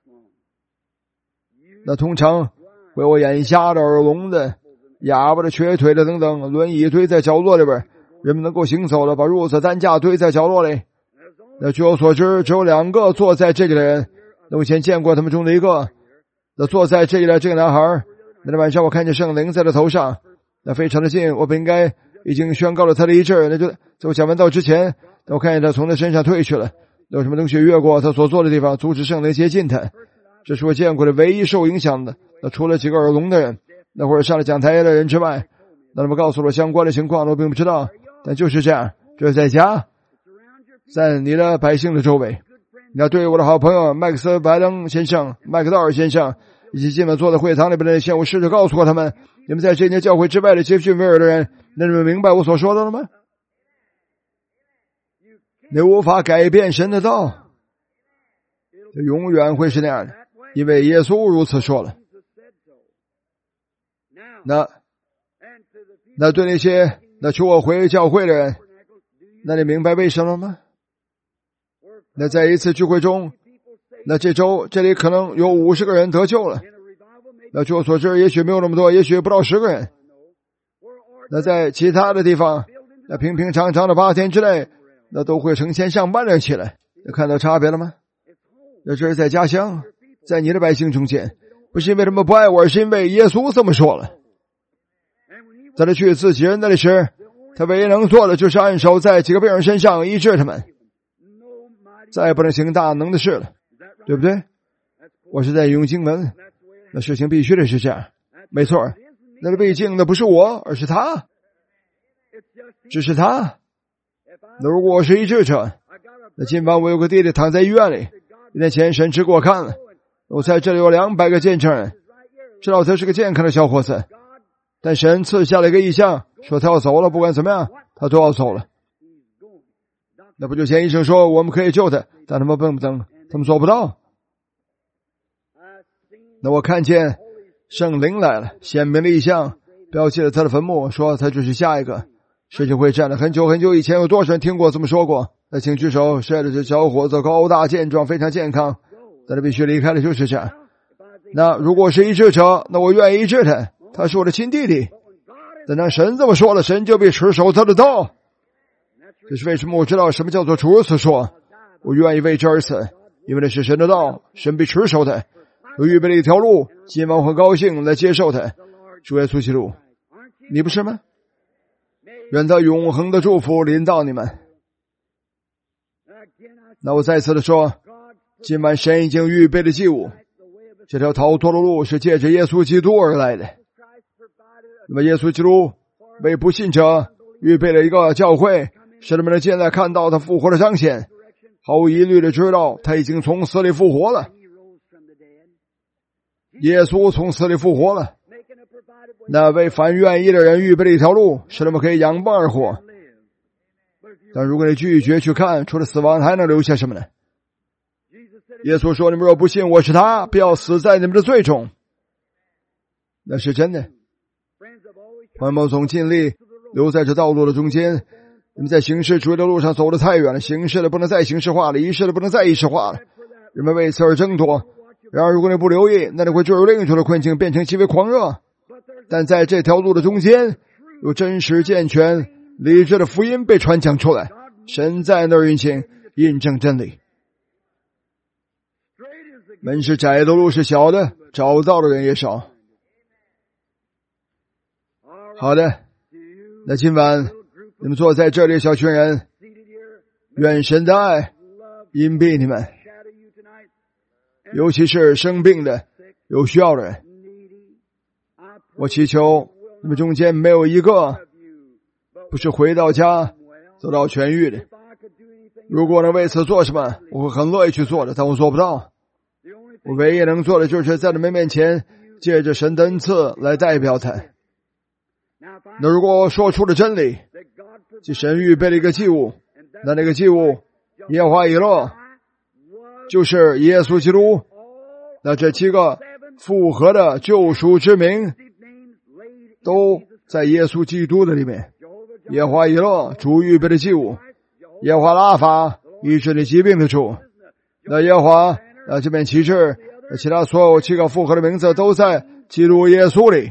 那通常为我眼瞎的、耳聋的、哑巴的、瘸腿的等等，轮椅堆在角落里边，人们能够行走的，把褥子担架堆在角落里。那据我所知，只有两个坐在这里的人，那我以前见过他们中的一个。那坐在这里的这个男孩，那天晚上我看见圣灵在他头上，那非常的近，我不应该已经宣告了他的医治。那就在我讲完道之前，我看见他从他身上退去了，有什么东西越过他所坐的地方，阻止圣灵接近他。这是我见过的唯一受影响的，那除了几个耳聋的人，那或者上了讲台的人之外，那他们告诉我相关的情况我并不知道，但就是这样。这是在家，在你的百姓的周围。你要对我的好朋友麦克斯·白登先生、麦克道尔先生以及今晚坐在会堂里边的那些，我试着告诉过他们，你们在这间教会之外的杰弗逊威尔的人，那你们明白我所说的了吗？你无法改变神的道，永远会是那样的，因为耶稣如此说了。那那对那些那求我回教会的人，那你明白为什么吗？ 那在一次聚会中，那这周这里可能有五十个人得救了。那据我所知，也许没有那么多，也许不到十个人。那在其他的地方，那平平常常的八天之内，那都会成千上万人起来。那看到差别了吗？那这是在家乡，在你的百姓中间，不是因为他们不爱我，而是因为耶稣这么说了。在他去自己人那里时，他唯一能做的就是按手在几个病人身上医治他们，再也不能行大能的事了，对不对？我是在引用经文，那事情必须得是这样，没错。那个毕竟那不是我，而是他，只是他。那如果我是医治者，那今晚我有个弟弟躺在医院里，一年前神指给我看了，我在这里有两百个见证人，知道他是个健康的小伙子，但神赐下了一个异象，说他要走了，不管怎么样他都要走了。那不就前医生说我们可以救他，但他们不能，他们做不到。那我看见圣灵来了，显明了异象，标记了他的坟墓，说他就是下一个。事情会站了很久很久以前，有多少人听过这么说过？那请举手。是的，这小伙子高大健壮，非常健康，但他必须离开了，就是这样。那如果是医治者，那我愿意医治他，他是我的亲弟弟。但当神这么说了，神就必持守他的道。这是为什么我知道什么叫做主此说，我愿意为这而死，因为那是神的道，神必持守他，有预备了一条路，今晚我很高兴来接受他。主耶稣基督，你不是吗？愿他永恒的祝福临到你们。那我再次的说，今晚神已经预备了祭物，这条逃脱的路是借着耶稣基督而来的。那么耶稣基督为不信者预备了一个教会，使他们能进来看到他复活的彰显，毫无疑虑的知道他已经从死里复活了。耶稣从死里复活了，那为凡愿意的人预备了一条路，使他们可以仰望而活。但如果你拒绝去看，除了死亡还能留下什么呢？耶稣说，你们若不信我是他，必要死在你们的罪中。那是真的。朋友们总尽力留在这道路的中间，你们在行事主义的路上走得太远了，形式的不能再形式化了，仪式的不能再仪式化了，人们为此而争夺。然而如果你不留意，那你会坠入另一种的困境，变成极为狂热。但在这条路的中间，有真实健全理智的福音被传讲出来，神在那儿运行，印证真理。门是窄的，路是小的，找到的人也少。好的，那今晚你们坐在这里，小群人，愿神的爱荫蔽你们，尤其是生病的有需要的人。我祈求你们中间没有一个不是回到家得到痊愈的。如果能为此做什么，我会很乐意去做的，但我做不到。我唯一能做的就是在你们面前借着神的恩赐来代表他。那如果我说出了真理，即神预备了一个祭物，那那个祭物耶和华以勒就是耶稣基督，那这七个复合的救赎之名都在耶稣基督的里面。耶和华以勒，主预备的祭物；耶和华拉法，医治你疾病的主。那耶和华，那这边旗帜，其他所有七个复合的名字都在基督耶稣里。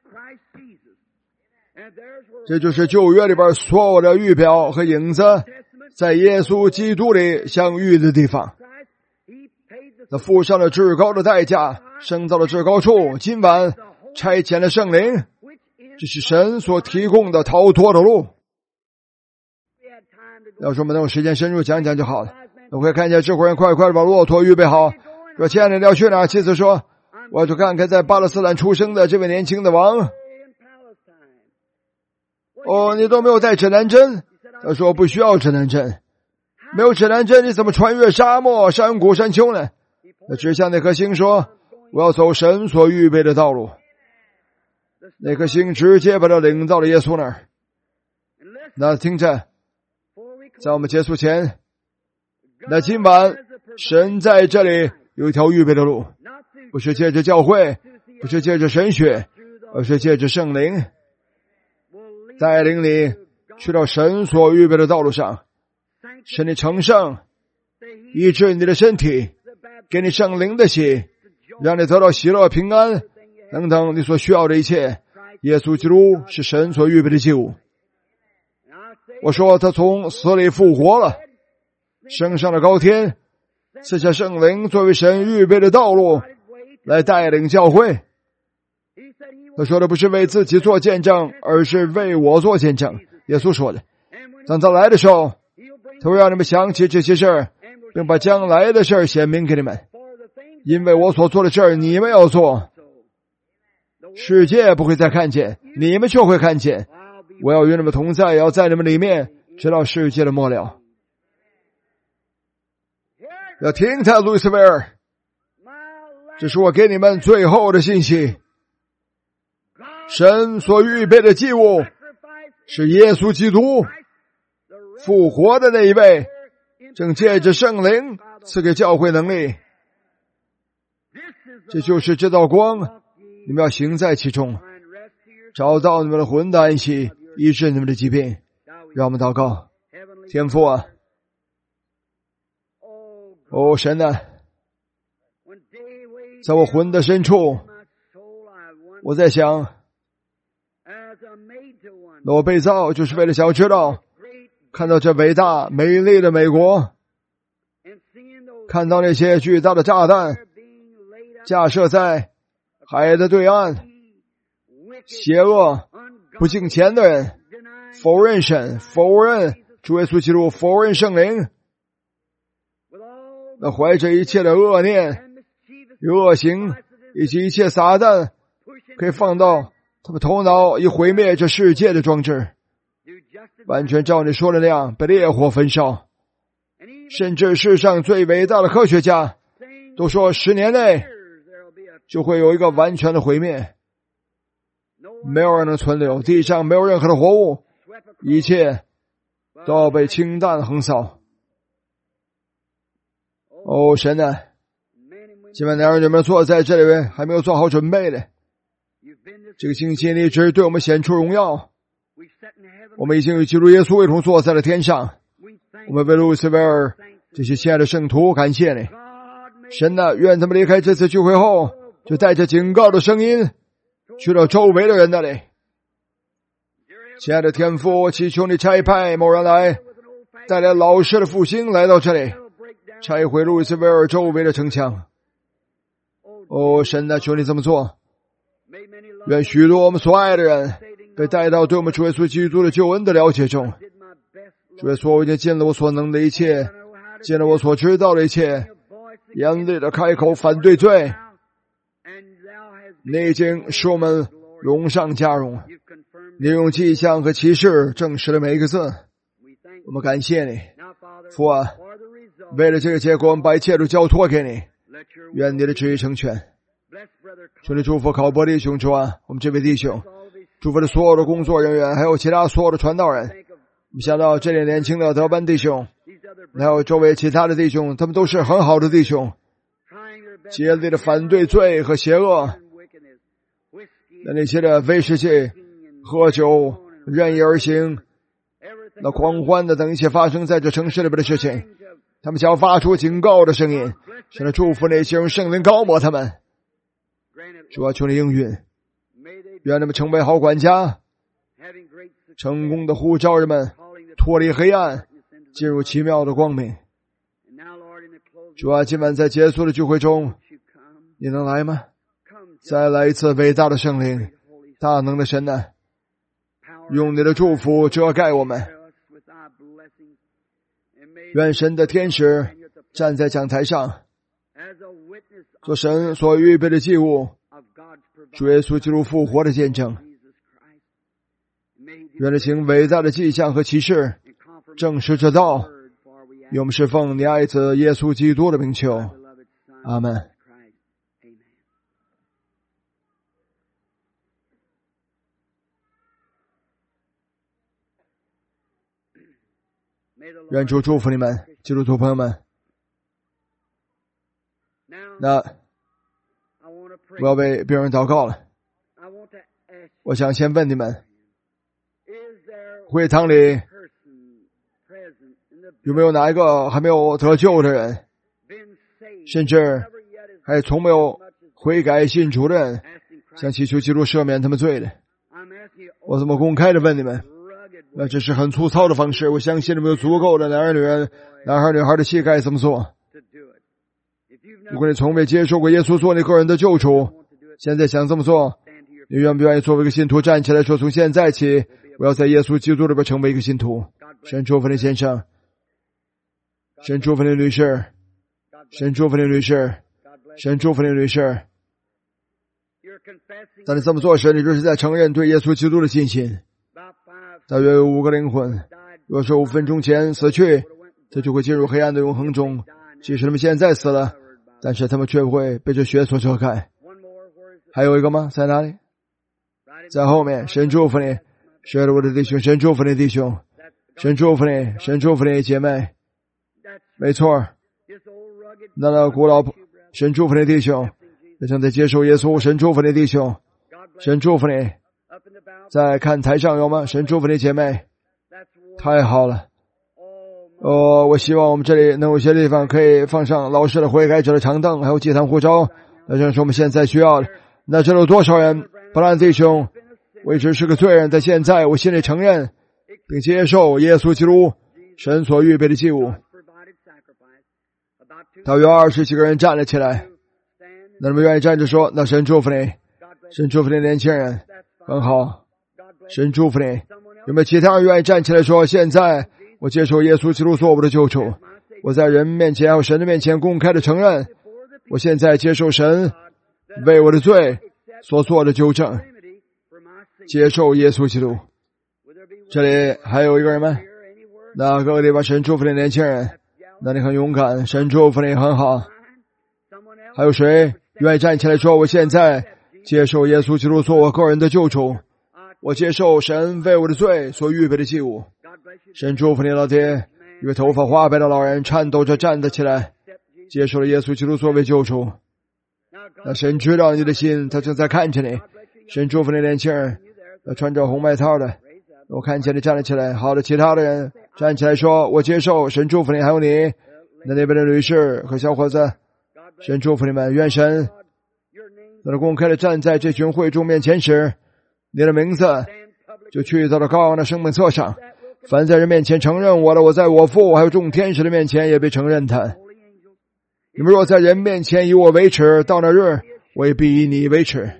这就是旧约里边所有的预表和影子在耶稣基督里相遇的地方。他付上了至高的代价，升到了至高处，今晚差遣了圣灵，这是神所提供的逃脱的路。要是我们能有时间深入讲讲就好了。我会看见智慧人快快的把骆驼预备好，说亲爱的，你要去哪？妻子说，我要去看看在巴勒斯坦出生的这位年轻的王。哦，你都没有带指南针？他说不需要指南针。没有指南针你怎么穿越沙漠山谷山丘呢？那指向那颗星说，我要走神所预备的道路。那颗星直接把他领到了耶稣那儿。那听着，在我们结束前，那今晚神在这里有一条预备的路，不是借着教会，不是借着神学，而是借着圣灵带领你去到神所预备的道路上，使你成圣， 医治你的身体，给你圣灵的喜，让你得到喜乐、平安等等你所需要的一切。耶稣基督是神所预备的祭物。我说他从死里复活了，升上了高天，赐下圣灵作为神预备的道路来带领教会。他说的不是为自己做见证，而是为我做见证。耶稣说的，当他来的时候，他会让你们想起这些事儿，并把将来的事儿显明给你们。因为我所做的事儿你们要做，世界不会再看见，你们却会看见。我要与你们同在，要在你们里面，直到世界的末了。要听他，路易斯威尔，这是我给你们最后的信息。神所预备的祭物是耶稣基督复活的那一位，正借着圣灵赐给教会能力。这就是这道光，你们要行在其中，找到你们的魂的安息，医治你们的疾病。让我们祷告。天父啊，哦神啊，在我魂的深处，我在想，那我被造就是为了想知道，看到这伟大美丽的美国，看到那些巨大的炸弹架设在海的对岸，邪恶不敬虔的人否认神，否认主耶稣基督，否认圣灵，那怀着一切的恶念、恶行以及一切撒旦可以放到他们头脑，以毁灭这世界的装置，完全照你说的那样被烈火焚烧。甚至世上最伟大的科学家都说十年内就会有一个完全的毁灭，没有人能存留，地上没有任何的活物，一切都要被氢弹横扫。哦神啊，今晚男人有没有坐在这里还没有做好准备的？这个星期你一直对我们显出荣耀，我们已经与基督耶稣一同坐在了天上。我们为路易斯维尔这些亲爱的圣徒感谢你。神啊，愿他们离开这次聚会后就带着警告的声音去到周围的人那里。亲爱的天父，我祈求你差派某人来，带来老师的复兴来到这里，拆毁路易斯维尔周围的城墙。哦神啊，求你这么做。愿许多我们所爱的人被带到对我们主耶稣基督的救恩的了解中。主耶稣，我已经尽了我所能的一切，尽了我所知道的一切，严厉的开口反对罪。你已经使我们荣上加荣，你用迹象和启示证实了每一个字。我们感谢你，父啊，为了这个结果，我们把一切都交托给你。愿你的旨意成全。求你祝福考伯弟兄，主啊，我们这位弟兄，祝福的所有的工作人员，还有其他所有的传道人。我们想到这里年轻的德班弟兄，还有周围其他的弟兄，他们都是很好的弟兄，竭力的反对罪和邪恶，那那些的威士忌、喝酒、任意而行，那狂欢的等一切发生在这城市里边的事情，他们想要发出警告的声音，现在祝福那些用圣灵高抹他们。主啊，求你应允，愿他们成为好管家，成功的呼召人们脱离黑暗，进入奇妙的光明。主啊，今晚在结束的聚会中，你能来吗？再来一次伟大的圣灵，大能的神呢，用你的祝福遮盖我们。愿神的天使站在讲台上，做神所预备的祭物，主耶稣基督复活的见证。愿这请伟大的迹象和启示证实这道，我们是奉你爱子耶稣基督的名求，阿们。愿主祝福你们，基督徒朋友们。那我要为别人祷告了。我想先问你们，会堂里有没有哪一个还没有得救的人，甚至还从没有悔改信主的人，想祈求基督赦免他们罪的？我怎么公开的问你们？那这是很粗糙的方式，我相信你们有足够的男人女人男孩女孩的气概这么做。如果你从未接受过耶稣做你个人的救主，现在想这么做，你愿不愿意作为一个信徒站起来说，从现在起我要在耶稣基督里边成为一个信徒？神祝福你先生，神祝福你女士，神祝福你女士，神祝福你女士。当你这么做时，你就是在承认对耶稣基督的信心。大约有五个灵魂，若说五分钟前死去，他就会进入黑暗的永恒中。即使他们现在死了，但是他们却会被这血所遮盖。还有一个吗？在哪里？在后面。神祝福你，是的，我的弟兄，神祝福你弟兄，神祝福你，神祝福你姐妹。没错，那那古老神祝福你弟兄，正在接受耶稣，神祝福你弟兄，神祝福你。在看台上有吗？神祝福你姐妹。太好了。哦，我希望我们这里能有些地方可以放上老师的悔改者的长凳，还有祭坛护照，那正是我们现在需要的。那这里有多少人？布兰弟兄，我一直是个罪人，在现在我心里承认并接受耶稣基督神所预备的祭物。大约二十几个人站了起来，那你们愿意站着说，那神祝福你，神祝福你年轻人，很好，神祝福你。有没有其他人愿意站起来说，现在我接受耶稣基督做我的救主，我在人面前还有神的面前公开的承认，我现在接受神为我的罪所做的纠正，接受耶稣基督。这里还有一个人吗？那各个地方神祝福你年轻人，那你很勇敢，神祝福你很好。还有谁愿意站起来说，我现在接受耶稣基督做我个人的救主，我接受神为我的罪所预备的祭物。神祝福你老爹。一位头发花白的老人颤抖着站了起来，接受了耶稣基督作为救主。那神知道你的心，他正在看着你。神祝福你年轻人，那穿着红外套的，我看见你站了起来。好的，其他的人站起来说，我接受。神祝福你。还有你那那边的女士和小伙子，神祝福你们。愿神当你公开的站在这群会众面前时，你的名字就去到了高昂的生命册上。凡在人面前承认我的，我在我父还有众天使的面前也被承认他。你们若在人面前以我为耻，到那日我也必以你为耻。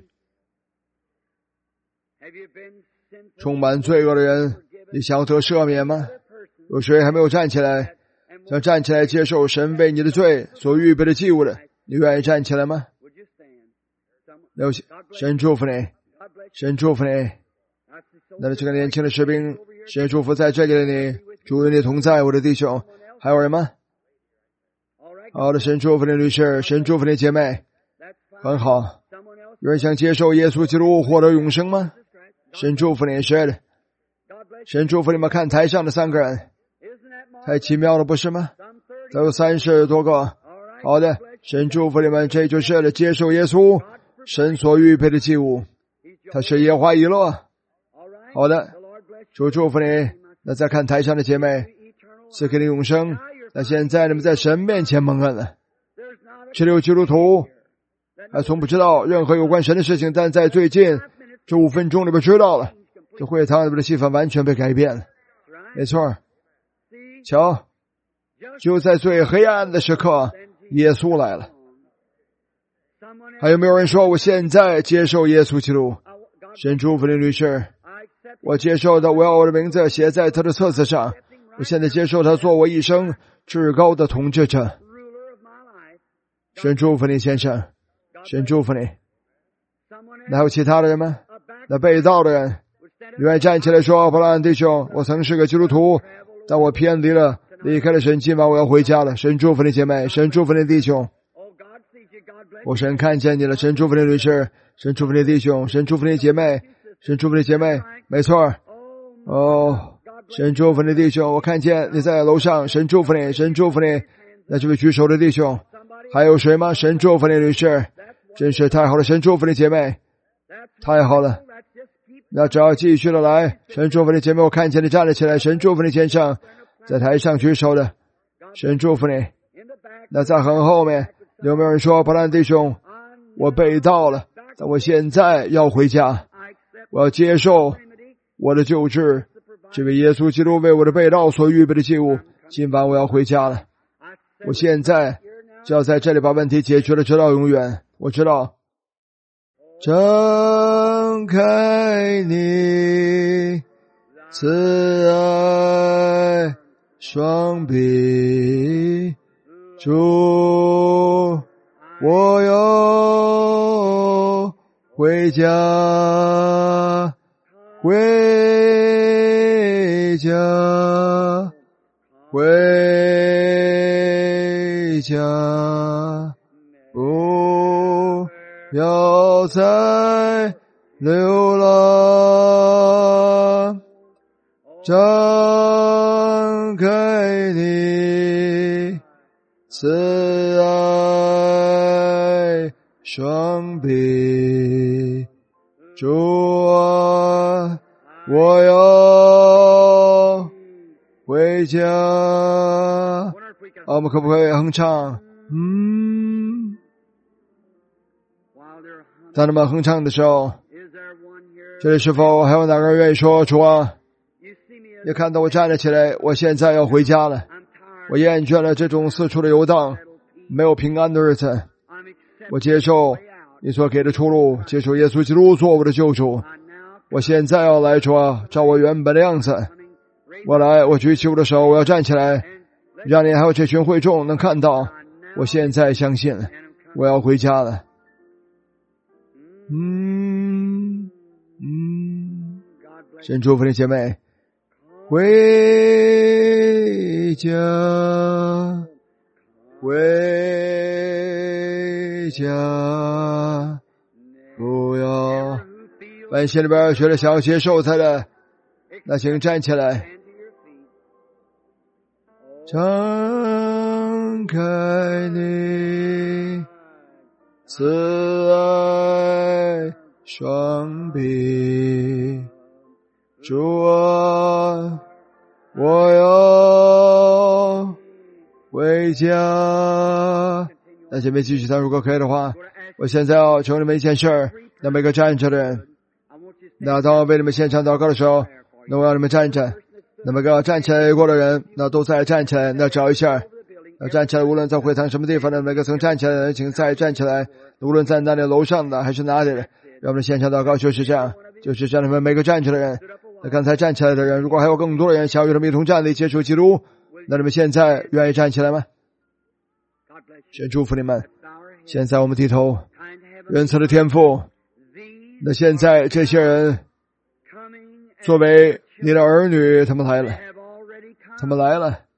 充满罪恶的人，你想得赦免吗？有谁还没有站起来，想站起来接受神为你的罪所预备的祭物的？你愿意站起来吗？有神祝福你，神祝福你。那这个年轻的士兵，神祝福在这里的你，主与你同在，我的弟兄。还有人吗？好的，神祝福你女士，神祝福你姐妹，很好。有人想接受耶稣基督获得永生吗？神祝福你，是的。神祝福你们。看台上的三个人，太奇妙了，不是吗？都有三十多个。好的，神祝福你们，这就是了，接受耶稣神所预备的祭物，他是耶和华以勒。好的，主祝福你。那再看台上的姐妹，赐给你永生。那现在你们在神面前蒙恩了。这里有基督徒还从不知道任何有关神的事情，但在最近这五分钟里边知道了，这会堂里边的气氛完全被改变了。没错，瞧，就在最黑暗的时刻，耶稣来了。还有没有人说，我现在接受耶稣基督？神祝福你女士，我接受的，我要我的名字写在他的册子上。我现在接受他做我一生至高的统治者。神祝福你先生，神祝福你。那还有其他的人吗？那被盗的人，愿意站起来说，布兰弟兄，我曾是个基督徒，但我偏离了，离开了神，今晚我要回家了。神祝福你姐妹，神祝福你弟兄。我神看见你了，神祝福你女士，神祝福你弟兄，神祝福你姐妹，神祝福你姐妹。没错。哦，神祝福你弟兄，我看见你在楼上，神祝福你，神祝福你。那这位举手的弟兄，还有谁吗？神祝福你女士，真是太好了，神祝福你姐妹，太好了。那只要继续的来，神祝福你姐妹，我看见你站了起来，神祝福你先生， 在台上举手的，神祝福你。那在很后面有没有人说，伯兰弟兄，我被盗了，但我现在要回家，我要接受我的救治，这位耶稣基督为我的被盗所预备的祭物，今晚我要回家了，我现在就要在这里把问题解决了，直到永远。我知道，睁开你慈爱双臂，主，我要回家，回家，回家，不要再流浪，张开你慈爱双臂，主啊，我要回家。啊，我们可不可以哼唱？嗯，当他们哼唱的时候，这里是否还有哪个人愿意说，主啊，也看到我站了起来，我现在要回家了，我厌倦了这种四处的游荡，没有平安的日子，我接受你所给的出路，接受耶稣基督做我的救主，我现在要来，主啊，照我原本的样子，我来，我举起我的手，我要站起来，让你还有这群会众能看到，我现在相信我要回家了。嗯嗯，神祝福你姐妹，回家，回家，不要万心里边觉得想要接受他的，那请站起来，张开你慈爱双臂，主啊，我要回家。那前面继续唱，如果可以的话，我现在要求你们一件事儿，那每个站着的人，那当我为你们献上祷告的时候，那我要你们站着，那每个站起来过的人，那都再站起来，那找一下，那站起来，无论在会堂什么地方的，每个曾站起来的人请再站起来，无论在那里楼上的还是哪里的，让我们献上祷告，就是这样，就是这样，你们每个站起来的人，那刚才站起来的人，如果还有更多的人想要与他们一同站立接触基督，那你们现在愿意站起来吗？神祝福你们。现在我们低头，仁慈的天父，那现在这些人作为你的儿女，他们来了，他们来了，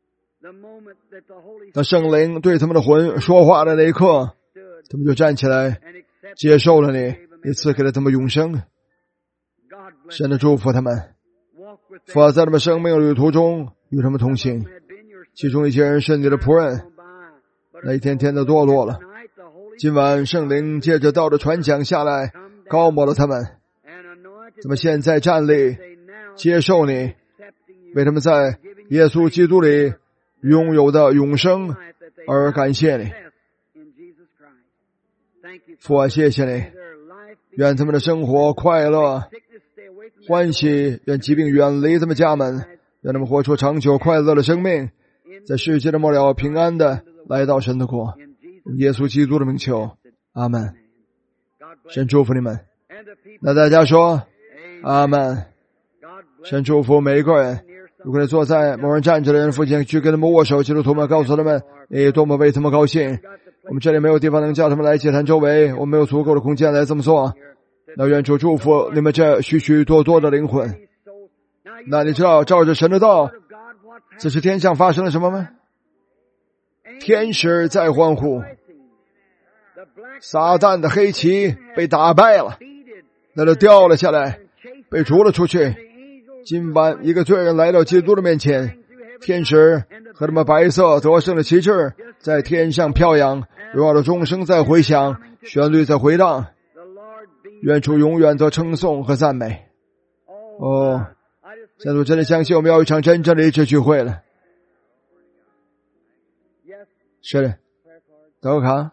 当圣灵对他们的魂说话的那一刻，他们就站起来接受了你，你赐给了他们永生。神的祝福他们，父啊，在他们生命旅途中与他们同行，其中一些人是你的仆人，那一天天的堕落了，今晚圣灵借着道的传讲下来，高抹了他们，他们现在站立接受你，为他们在耶稣基督里拥有的永生而感谢你。父啊，谢谢你，愿他们的生活快乐欢喜，愿疾病远离他们家门，愿他们活出长久快乐的生命，在世界的末了平安的来到神的国。耶稣基督的名求，阿们。神祝福你们。那大家说阿们。神祝福每一个人。如果你坐在某人站着的人附近，去跟他们握手，基督徒们告诉他们你多么为他们高兴。我们这里没有地方能叫他们来祭坛周围，我们没有足够的空间来这么做。那愿主祝福你们这许许多多的灵魂。那你知道照着神的道，这是天上发生了什么吗？天使在欢呼，撒旦的黑旗被打败了，那就掉了下来，被逐了出去。今晚一个罪人来到基督的面前，天使和他们白色得胜的旗帜在天上飘扬，荣耀的钟声在回响，旋律在回荡，愿主永远得称颂和赞美。哦， 现在我真的相信我们要有一场真正的医治聚会了。是的，祷告卡。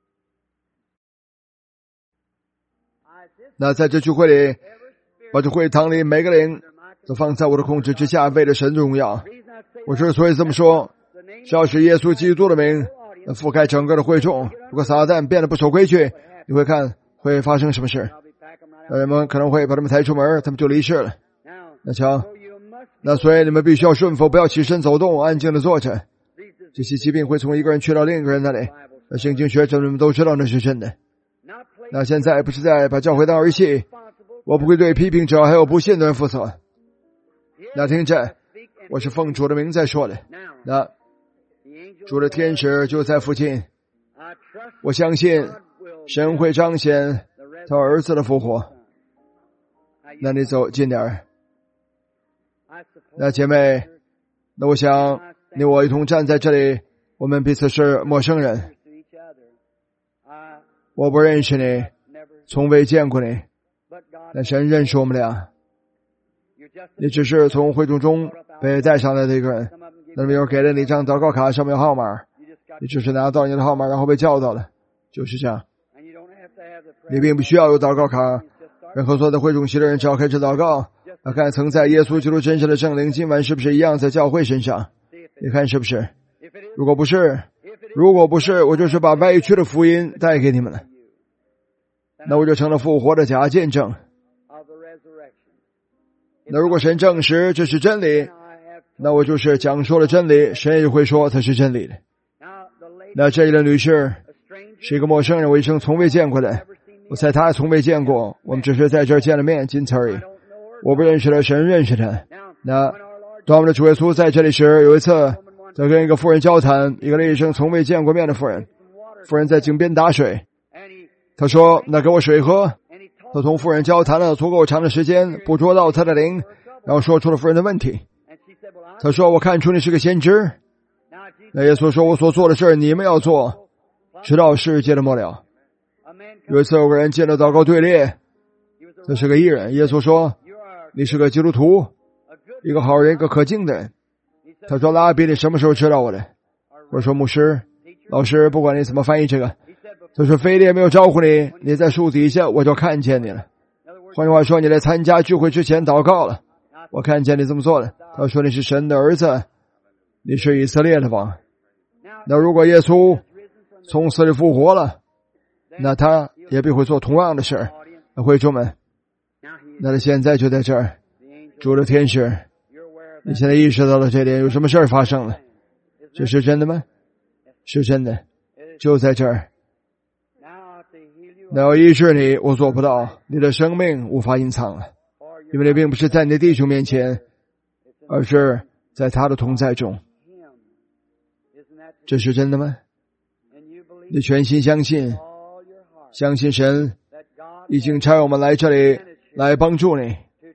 那在这聚会里，把这会堂里每个灵都放在我的控制之下，为了神的荣耀。我之所以这么说，是要使耶稣基督的名覆盖整个的会众。如果撒旦变得不守规矩，你会看会发生什么事。人们可能会把他们抬出门，他们就离世了。那瞧，那所以你们必须要顺服，不要起身走动，安静的坐着。这些疾病会从一个人去到另一个人那里，那圣经学者们都知道那是真的。那现在不是在把教会当儿戏，我不会对批评者还有不信的人负责。那听着，我是奉主的名在说的。那主的天使就在附近，我相信神会彰显他儿子的复活。那你走近点儿。那姐妹，那我想你我一同站在这里，我们彼此是陌生人，我不认识你，从未见过你，但神认识我们俩。你只是从会众中被带上来的一个人，那么有人给了你一张祷告卡，上面有号码，你只是拿到你的号码然后被叫到了，就是这样。你并不需要有祷告卡，任何所有的会众席的人只要开始祷告，来看曾在耶稣基督身上的圣灵今晚是不是一样在教会身上，你看是不是？如果不是，如果不是，我就是把歪曲的福音带给你们了，那我就成了复活的假见证。那如果神证实这是真理，那我就是讲述了真理，神也会说它是真理的。那这一位女士是一个陌生人，我一生从未见过的，我猜她也从未见过，我们只是在这儿见了面，仅此而已。我不认识她，神认识她。那当我们的主耶稣在这里时，有一次在跟一个妇人交谈，一个一生从未见过面的妇人，妇人在井边打水，他说那给我水喝。他同妇人交谈了足够长的时间，捕捉到他的灵，然后说出了妇人的问题。他说我看出你是个先知。那耶稣说我所做的事你们要做，直到世界的末了。有一次有个人进了祷告队列，这是个艺人，耶稣说你是个基督徒，一个好人，一个可敬的人。他说拉比你什么时候知道我的？我说牧师老师，不管你怎么翻译这个。他说腓力没有招呼你，你在树底下我就看见你了。换句话说，你来参加聚会之前祷告了，我看见你这么做了。他说你是神的儿子，你是以色列的王。那如果耶稣从死里复活了，那他也必会做同样的事。那会众们，那他现在就在这儿，主的天使，你现在意识到了这点，有什么事儿发生了？这是真的吗？是真的，就在这儿。那要医治你，我做不到，你的生命无法隐藏了，因为你并不是在你的弟兄面前，而是在他的同在中。这是真的吗？你全心相信，相信神已经差我们来这里来帮助你。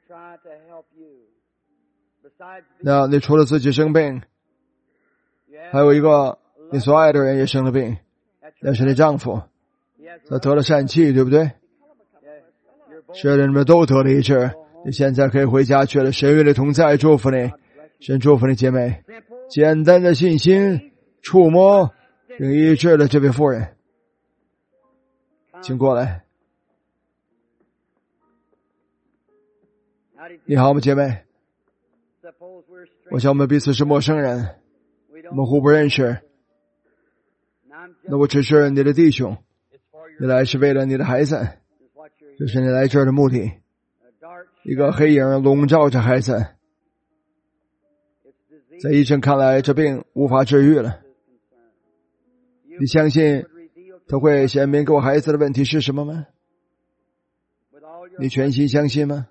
那你除了自己生病，还有一个你所爱的人也生了病，那是你丈夫，他得了疝气，对不对？是的，你们都得了医治，你现在可以回家去了。神与你同在，祝福你，神祝福你姐妹。简单的信心触摸并医治了这位妇人，请过来。你好吗，姐妹？我想我们彼此是陌生人，我们互不认识。那我只是你的弟兄，你来是为了你的孩子，这是你来这儿的目的。一个黑影笼罩着孩子，在医生看来这病无法治愈了。你相信他会显明给我孩子的问题是什么吗？你全心相信吗？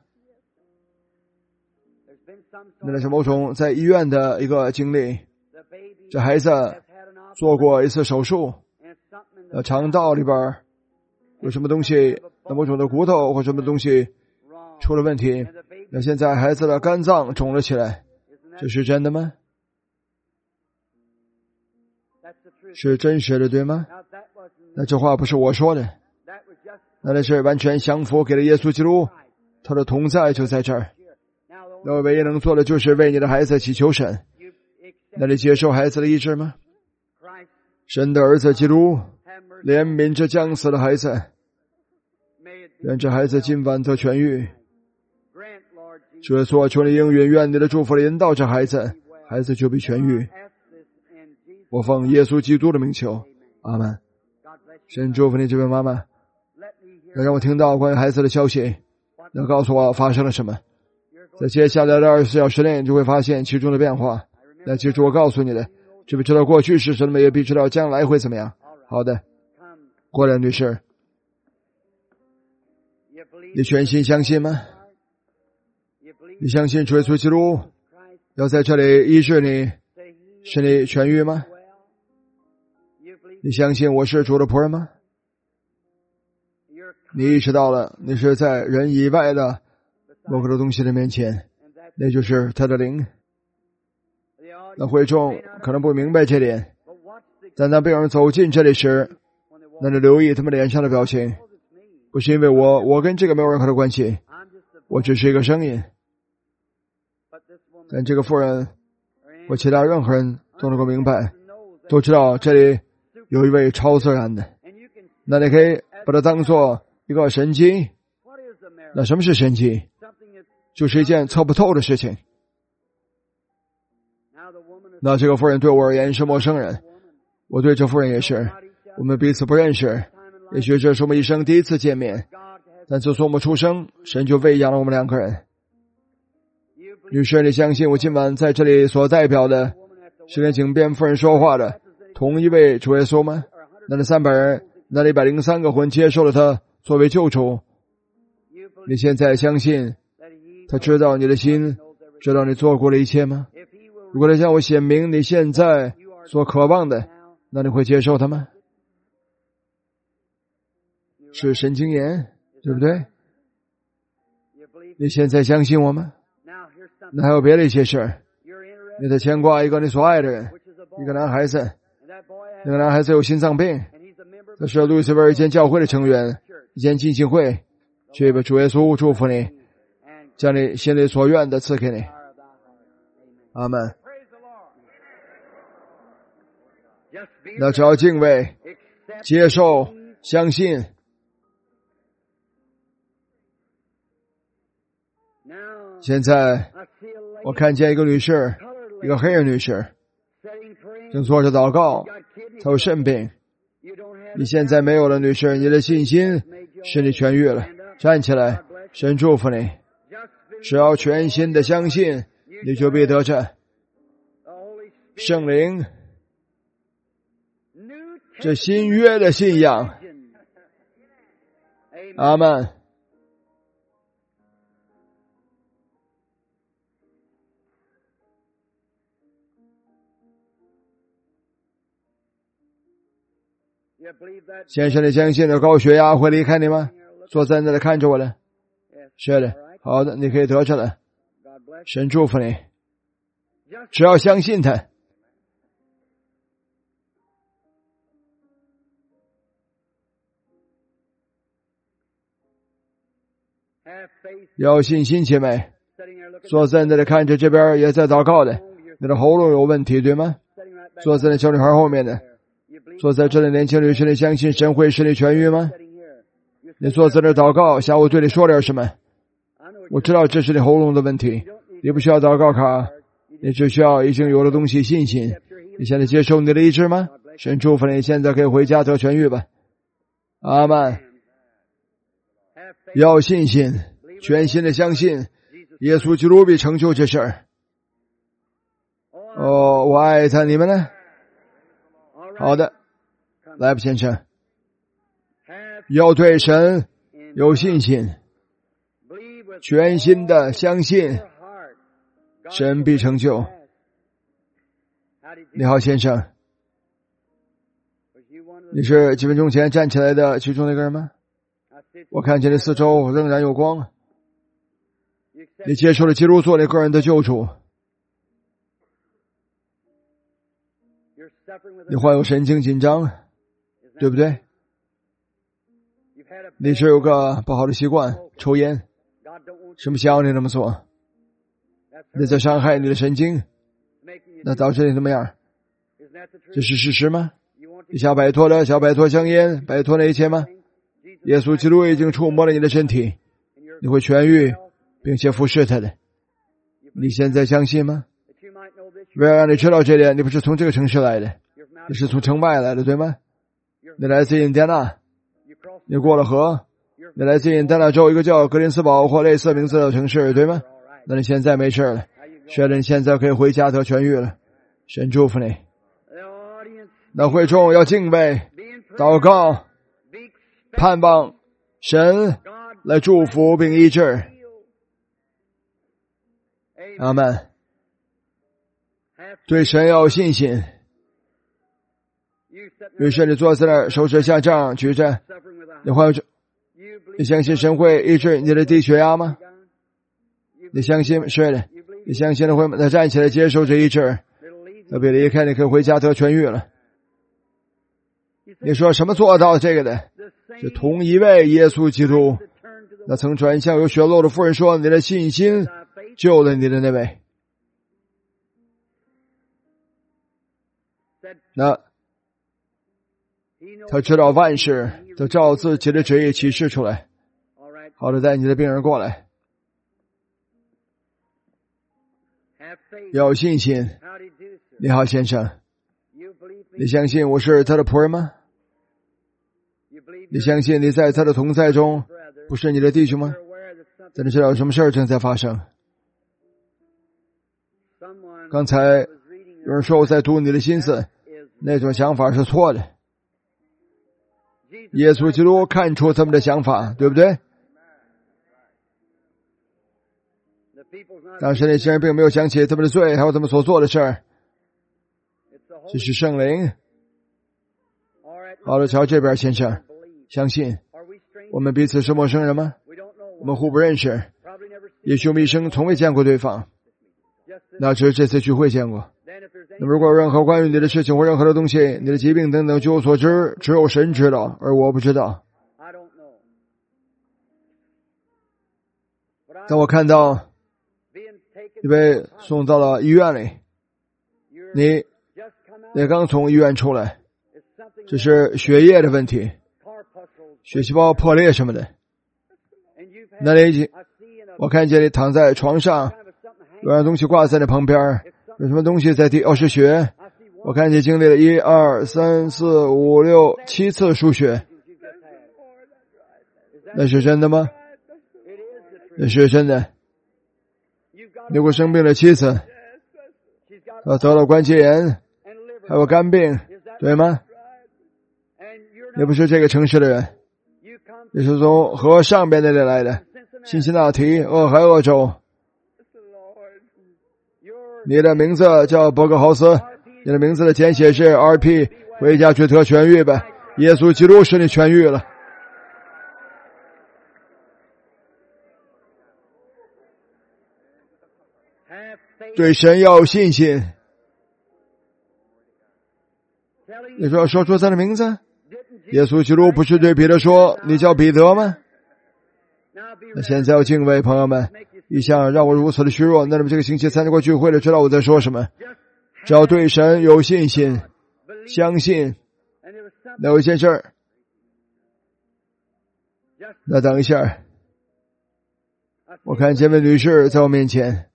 那是某种在医院的一个经历，这孩子做过一次手术，呃，肠道里边有什么东西，那某种的骨头或什么东西出了问题，那现在孩子的肝脏肿了起来，这是真的吗？是真实的，对吗？那这话不是我说的，那那是完全降服给了耶稣基督，他的同在就在这儿。 那唯一能做的就是为你的孩子祈求神。那你接受孩子的医治吗？神的儿子基督怜悯这将死的孩子，愿这孩子今晚得痊愈。主耶稣，求你应允，愿你的祝福引导这孩子，孩子就被痊愈。我奉耶稣基督的名求，阿们。神祝福你这位妈妈，要让我听到关于孩子的消息，要告诉我发生了什么。在接下来的二十四小时内，你就会发现其中的变化。那记住我告诉你的，只必知道过去是什么，也必知道将来会怎么样。好的，郭兰女士，你全心相信吗？你相信主耶稣基督要在这里医治你，使你痊愈吗？你相信我是主的仆人吗？你意识到了你是在人以外的某个东西的面前，那就是他的灵。那会众可能不明白这点，但当病人走进这里时，那你留意他们脸上的表情，不是因为我我跟这个没有任何的关系，我只是一个声音。但这个妇人或其他任何人都能够明白，都知道这里有一位超自然的，那你可以把它当作一个神迹。那什么是神迹？就是一件测不透的事情。那这个妇人对我而言是陌生人，我对这妇人也是，我们彼此不认识，也许这是我们一生第一次见面，但自从我们出生，神就喂养了我们两个人。女士，你相信我今晚在这里所代表的是跟井边妇人说话的同一位主耶稣吗？那那三百人，那一百零三个魂接受了他作为救主。你现在相信他知道你的心，知道你做过的一切吗？如果他向我显明你现在所渴望的，那你会接受他吗？是神经炎，对不对？你现在相信我吗？那还有别的一些事，你在牵挂一个你所爱的人，一个男孩子，那个男孩子有心脏病，他是路易斯维尔一间教会的成员，一间浸信会，却把主耶稣祝福你，将你心里所愿的赐给你。阿们。那只要敬畏、接受、相信。现在我看见一个女士，一个黑人女士，正坐着祷告，她有肾病。你现在没有了，女士，你的信心使你痊愈了。站起来，神祝福你。只要全心的相信，你就必得着圣灵这新约的信仰。阿们。先生，你相信的高血压会离开你吗？坐在那里看着我了。是的，好的，你可以得着了。神祝福你，只要相信他。要信心，姐妹。坐在那里看着这边也在祷告的，你的喉咙有问题对吗？坐在那小女孩后面的，坐在这里年轻女士，你相信神会使你痊愈吗？你坐在这祷告，下午对你说点什么？我知道这是你喉咙的问题，你不需要祷告卡，你只需要已经有的东西信心。你现在接受你的医治吗？神祝福你，现在可以回家得痊愈吧。阿们。要信心，全心的相信耶稣基督必成就这事儿。哦，我爱他，你们呢？好的，来吧，先生。要对神有信心，全心的相信神必成就。你好，先生。你是几分钟前站起来的其中那个人吗？我看见你四周仍然有光。你接受了基督做你个人的救主。你患有神经紧张，对不对？你是有个不好的习惯，抽烟。什么想要你那么做？ 那在伤害你的神经，那导致你怎么样？这是事实吗？你想摆脱了，想摆脱香烟，摆脱那一切吗？耶稣基督已经触摸了你的身体，你会痊愈，并且服侍他的。你现在相信吗？为了让你知道这点，你不是从这个城市来的，你是从城外来的，对吗？你来自印第安纳，你过了河，你来自印第安纳州一个叫格林斯堡或类似名字的城市，对吗？那你现在没事了，确认你现在可以回家得痊愈了，神祝福你。那会众要敬畏、祷告、盼望神来祝福并医治。阿们。对神要有信心。于是你坐在那儿，手指向上举着，你会你相信神会医治你的低血压吗？你相信？是的。你相信了会那站起来接受这医治，特别离开你可以回家得痊愈了。你说什么做到这个的？是同一位耶稣基督，那曾转向有血漏的妇人说，你的信心救了你的那位。那他知道万事都照自己的旨意启示出来。好的，带你的病人过来。要有信心。你好，先生，你相信我是他的仆人吗？你相信你在他的同在中不是你的弟兄吗？但你知道什么事儿正在发生？刚才有人说我在读你的心思，那种想法是错的。耶稣基督看出他们的想法，对不对？当时那些人并没有想起他们的罪，还有他们所做的事儿。这是圣灵。好了，瞧这边，先生，相信我们彼此是陌生人吗？我们互不认识，也许我们一生从未见过对方，那只是这次聚会见过。那么如果有任何关于你的事情或任何的东西，你的疾病等等，据我所知，只有神知道，而我不知道。当我看到你被送到了医院里，你你刚从医院出来，这是血液的问题，血细胞破裂什么的。那里已经，我看见你躺在床上，有样东西挂在你旁边，有什么东西在地？哦，是血。我看见经历了一二三四五六七次输血。那是真的吗？那是真的。你给我生病了七次，他得了关节炎，还有肝病，对吗？你不是这个城市的人，你是从河上边那里来的，辛辛那提、俄亥俄州。你的名字叫伯格豪斯，你的名字的简写是 R P， 回家去得痊愈吧。耶稣基督使你痊愈了。对神要有信心。你说说出他的名字？耶稣基督不是对彼得说，你叫彼得吗？那现在要敬畏，朋友们，一向让我如此的虚弱，那你们这个星期参加过聚会的知道我在说什么。只要对神有信心，相信。那有一件事儿，那等一下，我看这位女士在我面前。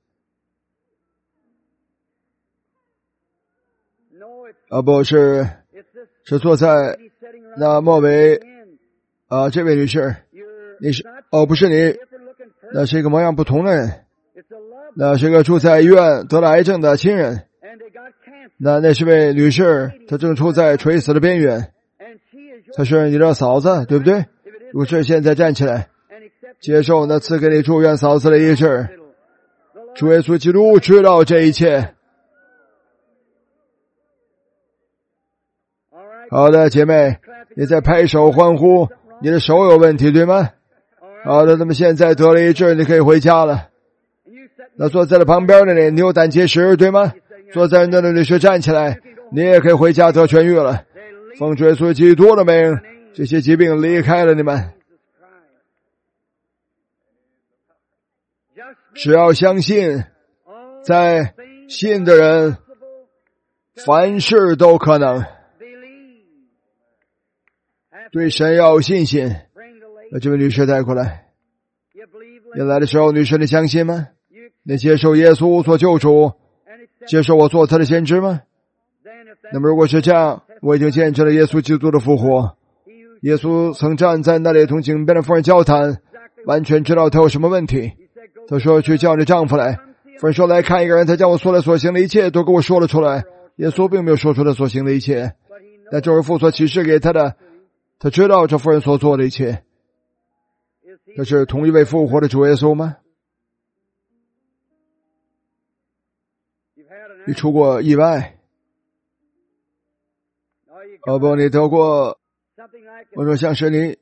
啊，不是，是坐在那末尾啊，这位女士，你是哦，不是你，那是一个模样不同的人，那是一个住在医院得了癌症的亲人，那那是位女士，她正处在垂死的边缘，她是你的嫂子，对不对？如是现在站起来，接受那赐给你住院嫂子的医治。主耶稣基督知道这一切。好的，姐妹，你在拍手欢呼，你的手有问题对吗？好的，那么现在得了医治，你可以回家了。那坐在了旁边的你，你有胆结石对吗？坐在那的女士站起来，你也可以回家得痊愈了。奉主耶稣基督的名，这些疾病离开了你们。只要相信， 在信的人凡事都可能。对神要有信心。把这位女士带过来。你来的时候，女士，你相信吗？你接受耶稣做救主，接受我做他的先知吗？那么如果是这样，我已经见证了耶稣基督的复活。耶稣曾站在那里同井边的妇人交谈，完全知道他有什么问题。他说，去叫你丈夫来。妇人说，来看一个人，他将我所来所行的一切都给我说了出来。耶稣并没有说出他所行的一切，但这位父所启示给他的，他知道这妇人所做的一切。这是同一位复活的主耶稣吗？你出过意外？哦不，你得过，我说像是你，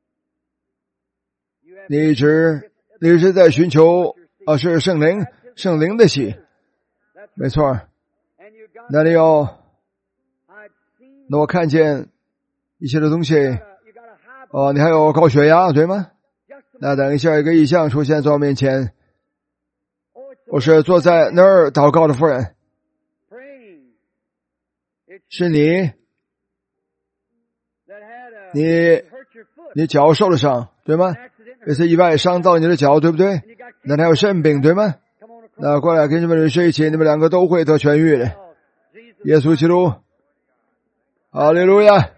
你一直你一直在寻求，啊是圣灵，圣灵的喜，没错。那你有，那我看见一些的东西，哦，你还有高血压，对吗？那等一下，一个异象出现在我面前，我是坐在那儿祷告的妇人，是你，你你脚受了伤，对吗？这次意外伤到你的脚，对不对？那还有肾病，对吗？那过来跟你们女士一起，你们两个都会得痊愈的。耶稣基督，哈利路亚！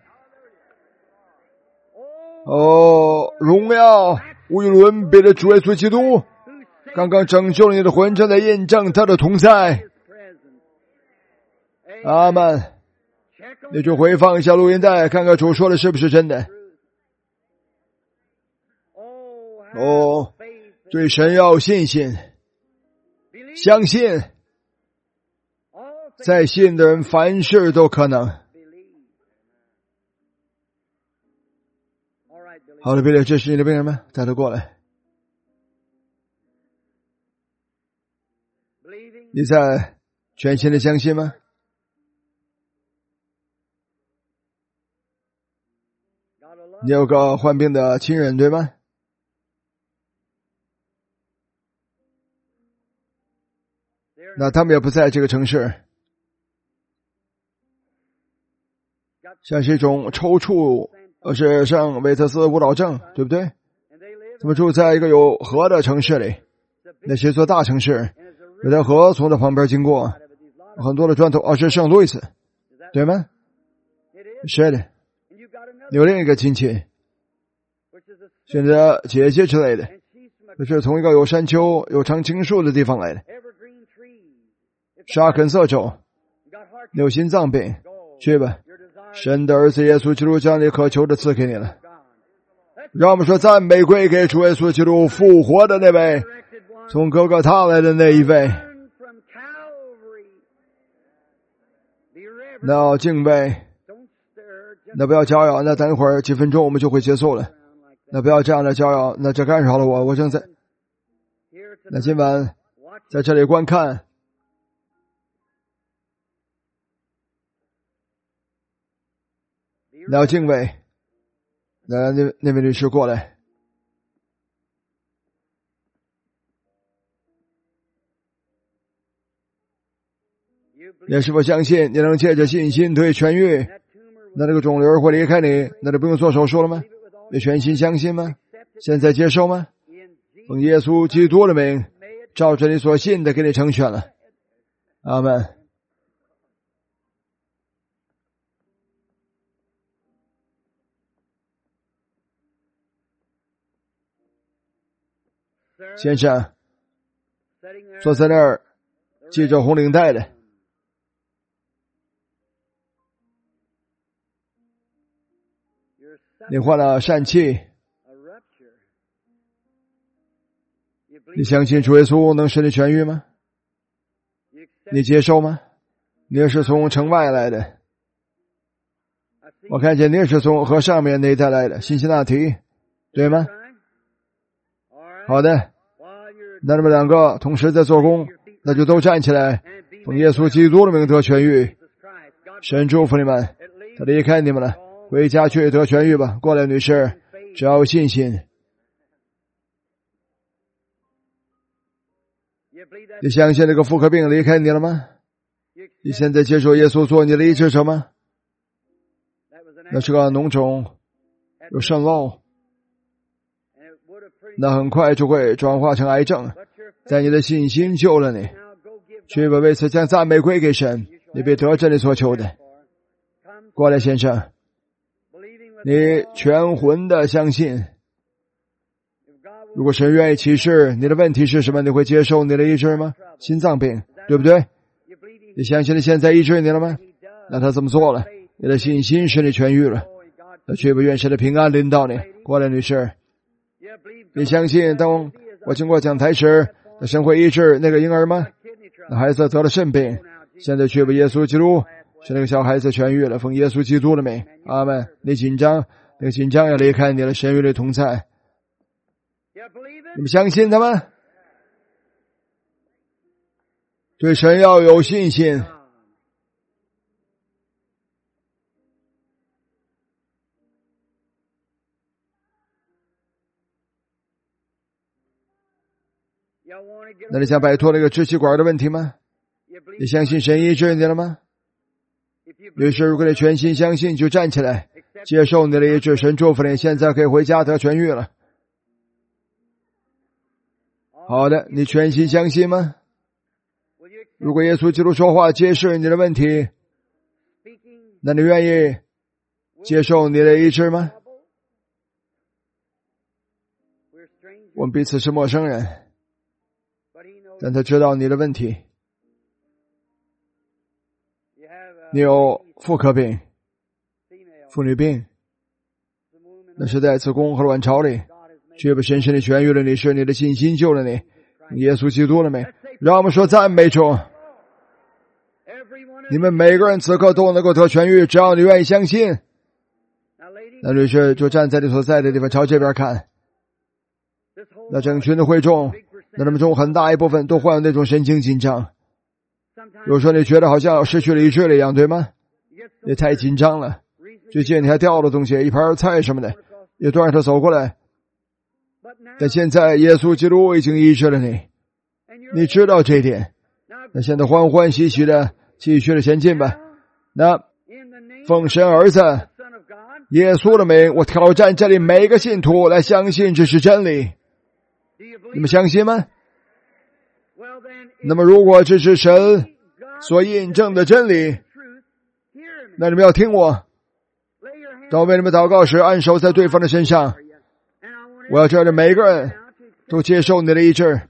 哦，荣耀无与伦比的主耶稣基督，刚刚拯救了你的魂，正在印证他的同在。阿们。你就回放一下录音带，看看主说的是不是真的。哦，对神要有信心，相信，在信的人凡事都可能。好了，比利，这是你的病人吗？带他过来。你在全心的相信吗？你有个患病的亲人，对吗？那他们也不在这个城市，像是一种抽搐，而是像维特斯舞蹈症，对不对？他们住在一个有河的城市里，那是一座大城市，有条河从这旁边经过，很多的砖头，哦，是圣路易斯，对吗？是的。有另一个亲戚，现在姐姐之类的，就是从一个有山丘、有常青树的地方来的。沙肯色州，你有心脏病，去吧，神的儿子耶稣基督将你渴求的赐给你了。让我们说赞美归给主耶稣基督复活的那位，从哥哥他来的那一位。那要敬畏，那不要招摇，那等一会儿几分钟我们就会结束了。那不要这样的招摇，那这干扰了我，我正在。那今晚在这里观看。那要敬畏，那那那位律师过来。你是否相信你能借着信心得以痊愈？那这个肿瘤会离开你，那就不用做手术了吗？你全心相信吗？现在接受吗？奉耶稣基督的名，照着你所信的给你成全了。阿们。先生坐在那儿系着红领带的，你患了疝气，你相信主耶稣能使你痊愈吗？你接受吗？你也是从城外来的，我看见你也是从河上面那一带来的，辛辛那提，对吗？好的，那你们两个同时在做工，那就都站起来，奉耶稣基督的名得痊愈。神祝福你们，他离开你们了，回家去得痊愈吧。过来，女士，只要有信心。 你相信这个妇科病离开你了吗？你现在接受耶稣做你的医治者吗？那是个脓肿，有渗漏，那很快就会转化成癌症。在你的信心救了你，去吧，为此将赞美归给神，你必得着你所求的。过来，先生，你全魂的相信，如果神愿意启示你的问题是什么，你会接受你的医治吗？心脏病，对不对？你相信你现在医治你了吗？那他怎么做了？你的信心使你痊愈了。那去吧，愿神的平安临到你。过来，女士，你相信当我经过讲台时，那神会医治那个婴儿吗？那孩子得了肾病，现在去吧，耶稣基督使那个小孩子痊愈了，奉耶稣基督的名，阿们。你紧张，那个紧张要离开你的，神与你同在。你们相信他吗？对神要有信心。那你想摆脱那个支气管的问题吗？你相信神医治你了吗？于是如果你全心相信，就站起来接受你的医治，神祝福你，现在可以回家得痊愈了。好的，你全心相信吗？如果耶稣基督说话揭示你的问题，那你愿意接受你的医治吗？我们彼此是陌生人，但他知道你的问题。你有妇科病、妇女病，那是在子宫和卵巢里，却不深深的痊愈了你，是你的信心救了你。耶稣基督了没？让我们说赞美主。你们每个人此刻都能够得痊愈，只要你愿意相信。那律师就站在你所在的地方，朝这边看。那整群的会众，那他们中很大一部分都患有那种神经紧张。有时候你觉得好像失去了意志了一样，对吗？也太紧张了。最近你还掉了东西，一盘菜什么的，也端着它走过来。但现在耶稣基督已经医治了你，你知道这一点。那现在欢欢喜喜的继续的前进吧。那奉神儿子耶稣的名，我挑战这里每个信徒来相信这是真理。你们相信吗？那么如果这是神所印证的真理，那你们要听我。当我为你们祷告时，按手在对方的身上。我要这里每个人都接受你的医治。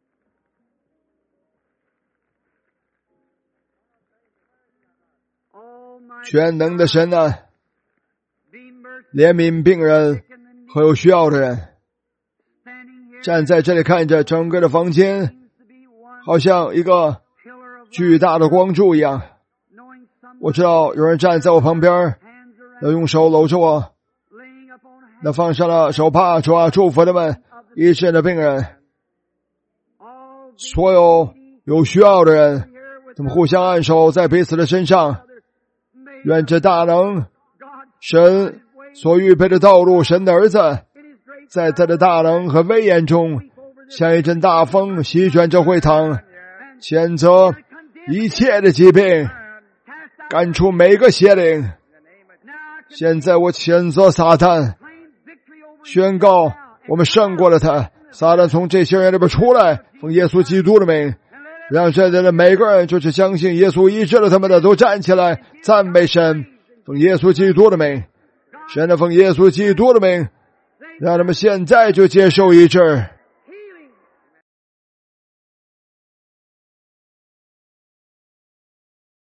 全能的神啊，怜悯病人和有需要的人。站在这里看着整个的房间，好像一个巨大的光柱一样。我知道有人站在我旁边，要用手搂着我，那放上了手帕，主啊，祝福他们医治的病人，所有有需要的人，他们互相按手在彼此的身上。愿这大能神所预备的道路，神的儿子在他的大能和威严中，像一阵大风席卷着会堂，谴责一切的疾病，赶出每个邪灵。现在我谴责撒旦，宣告我们胜过了他。撒旦从这些人里边出来，奉耶稣基督的名，让现在的每个人就是相信耶稣医治了他们的都站起来赞美神，奉耶稣基督的名。神的奉耶稣基督的名，让他们现在就接受医治。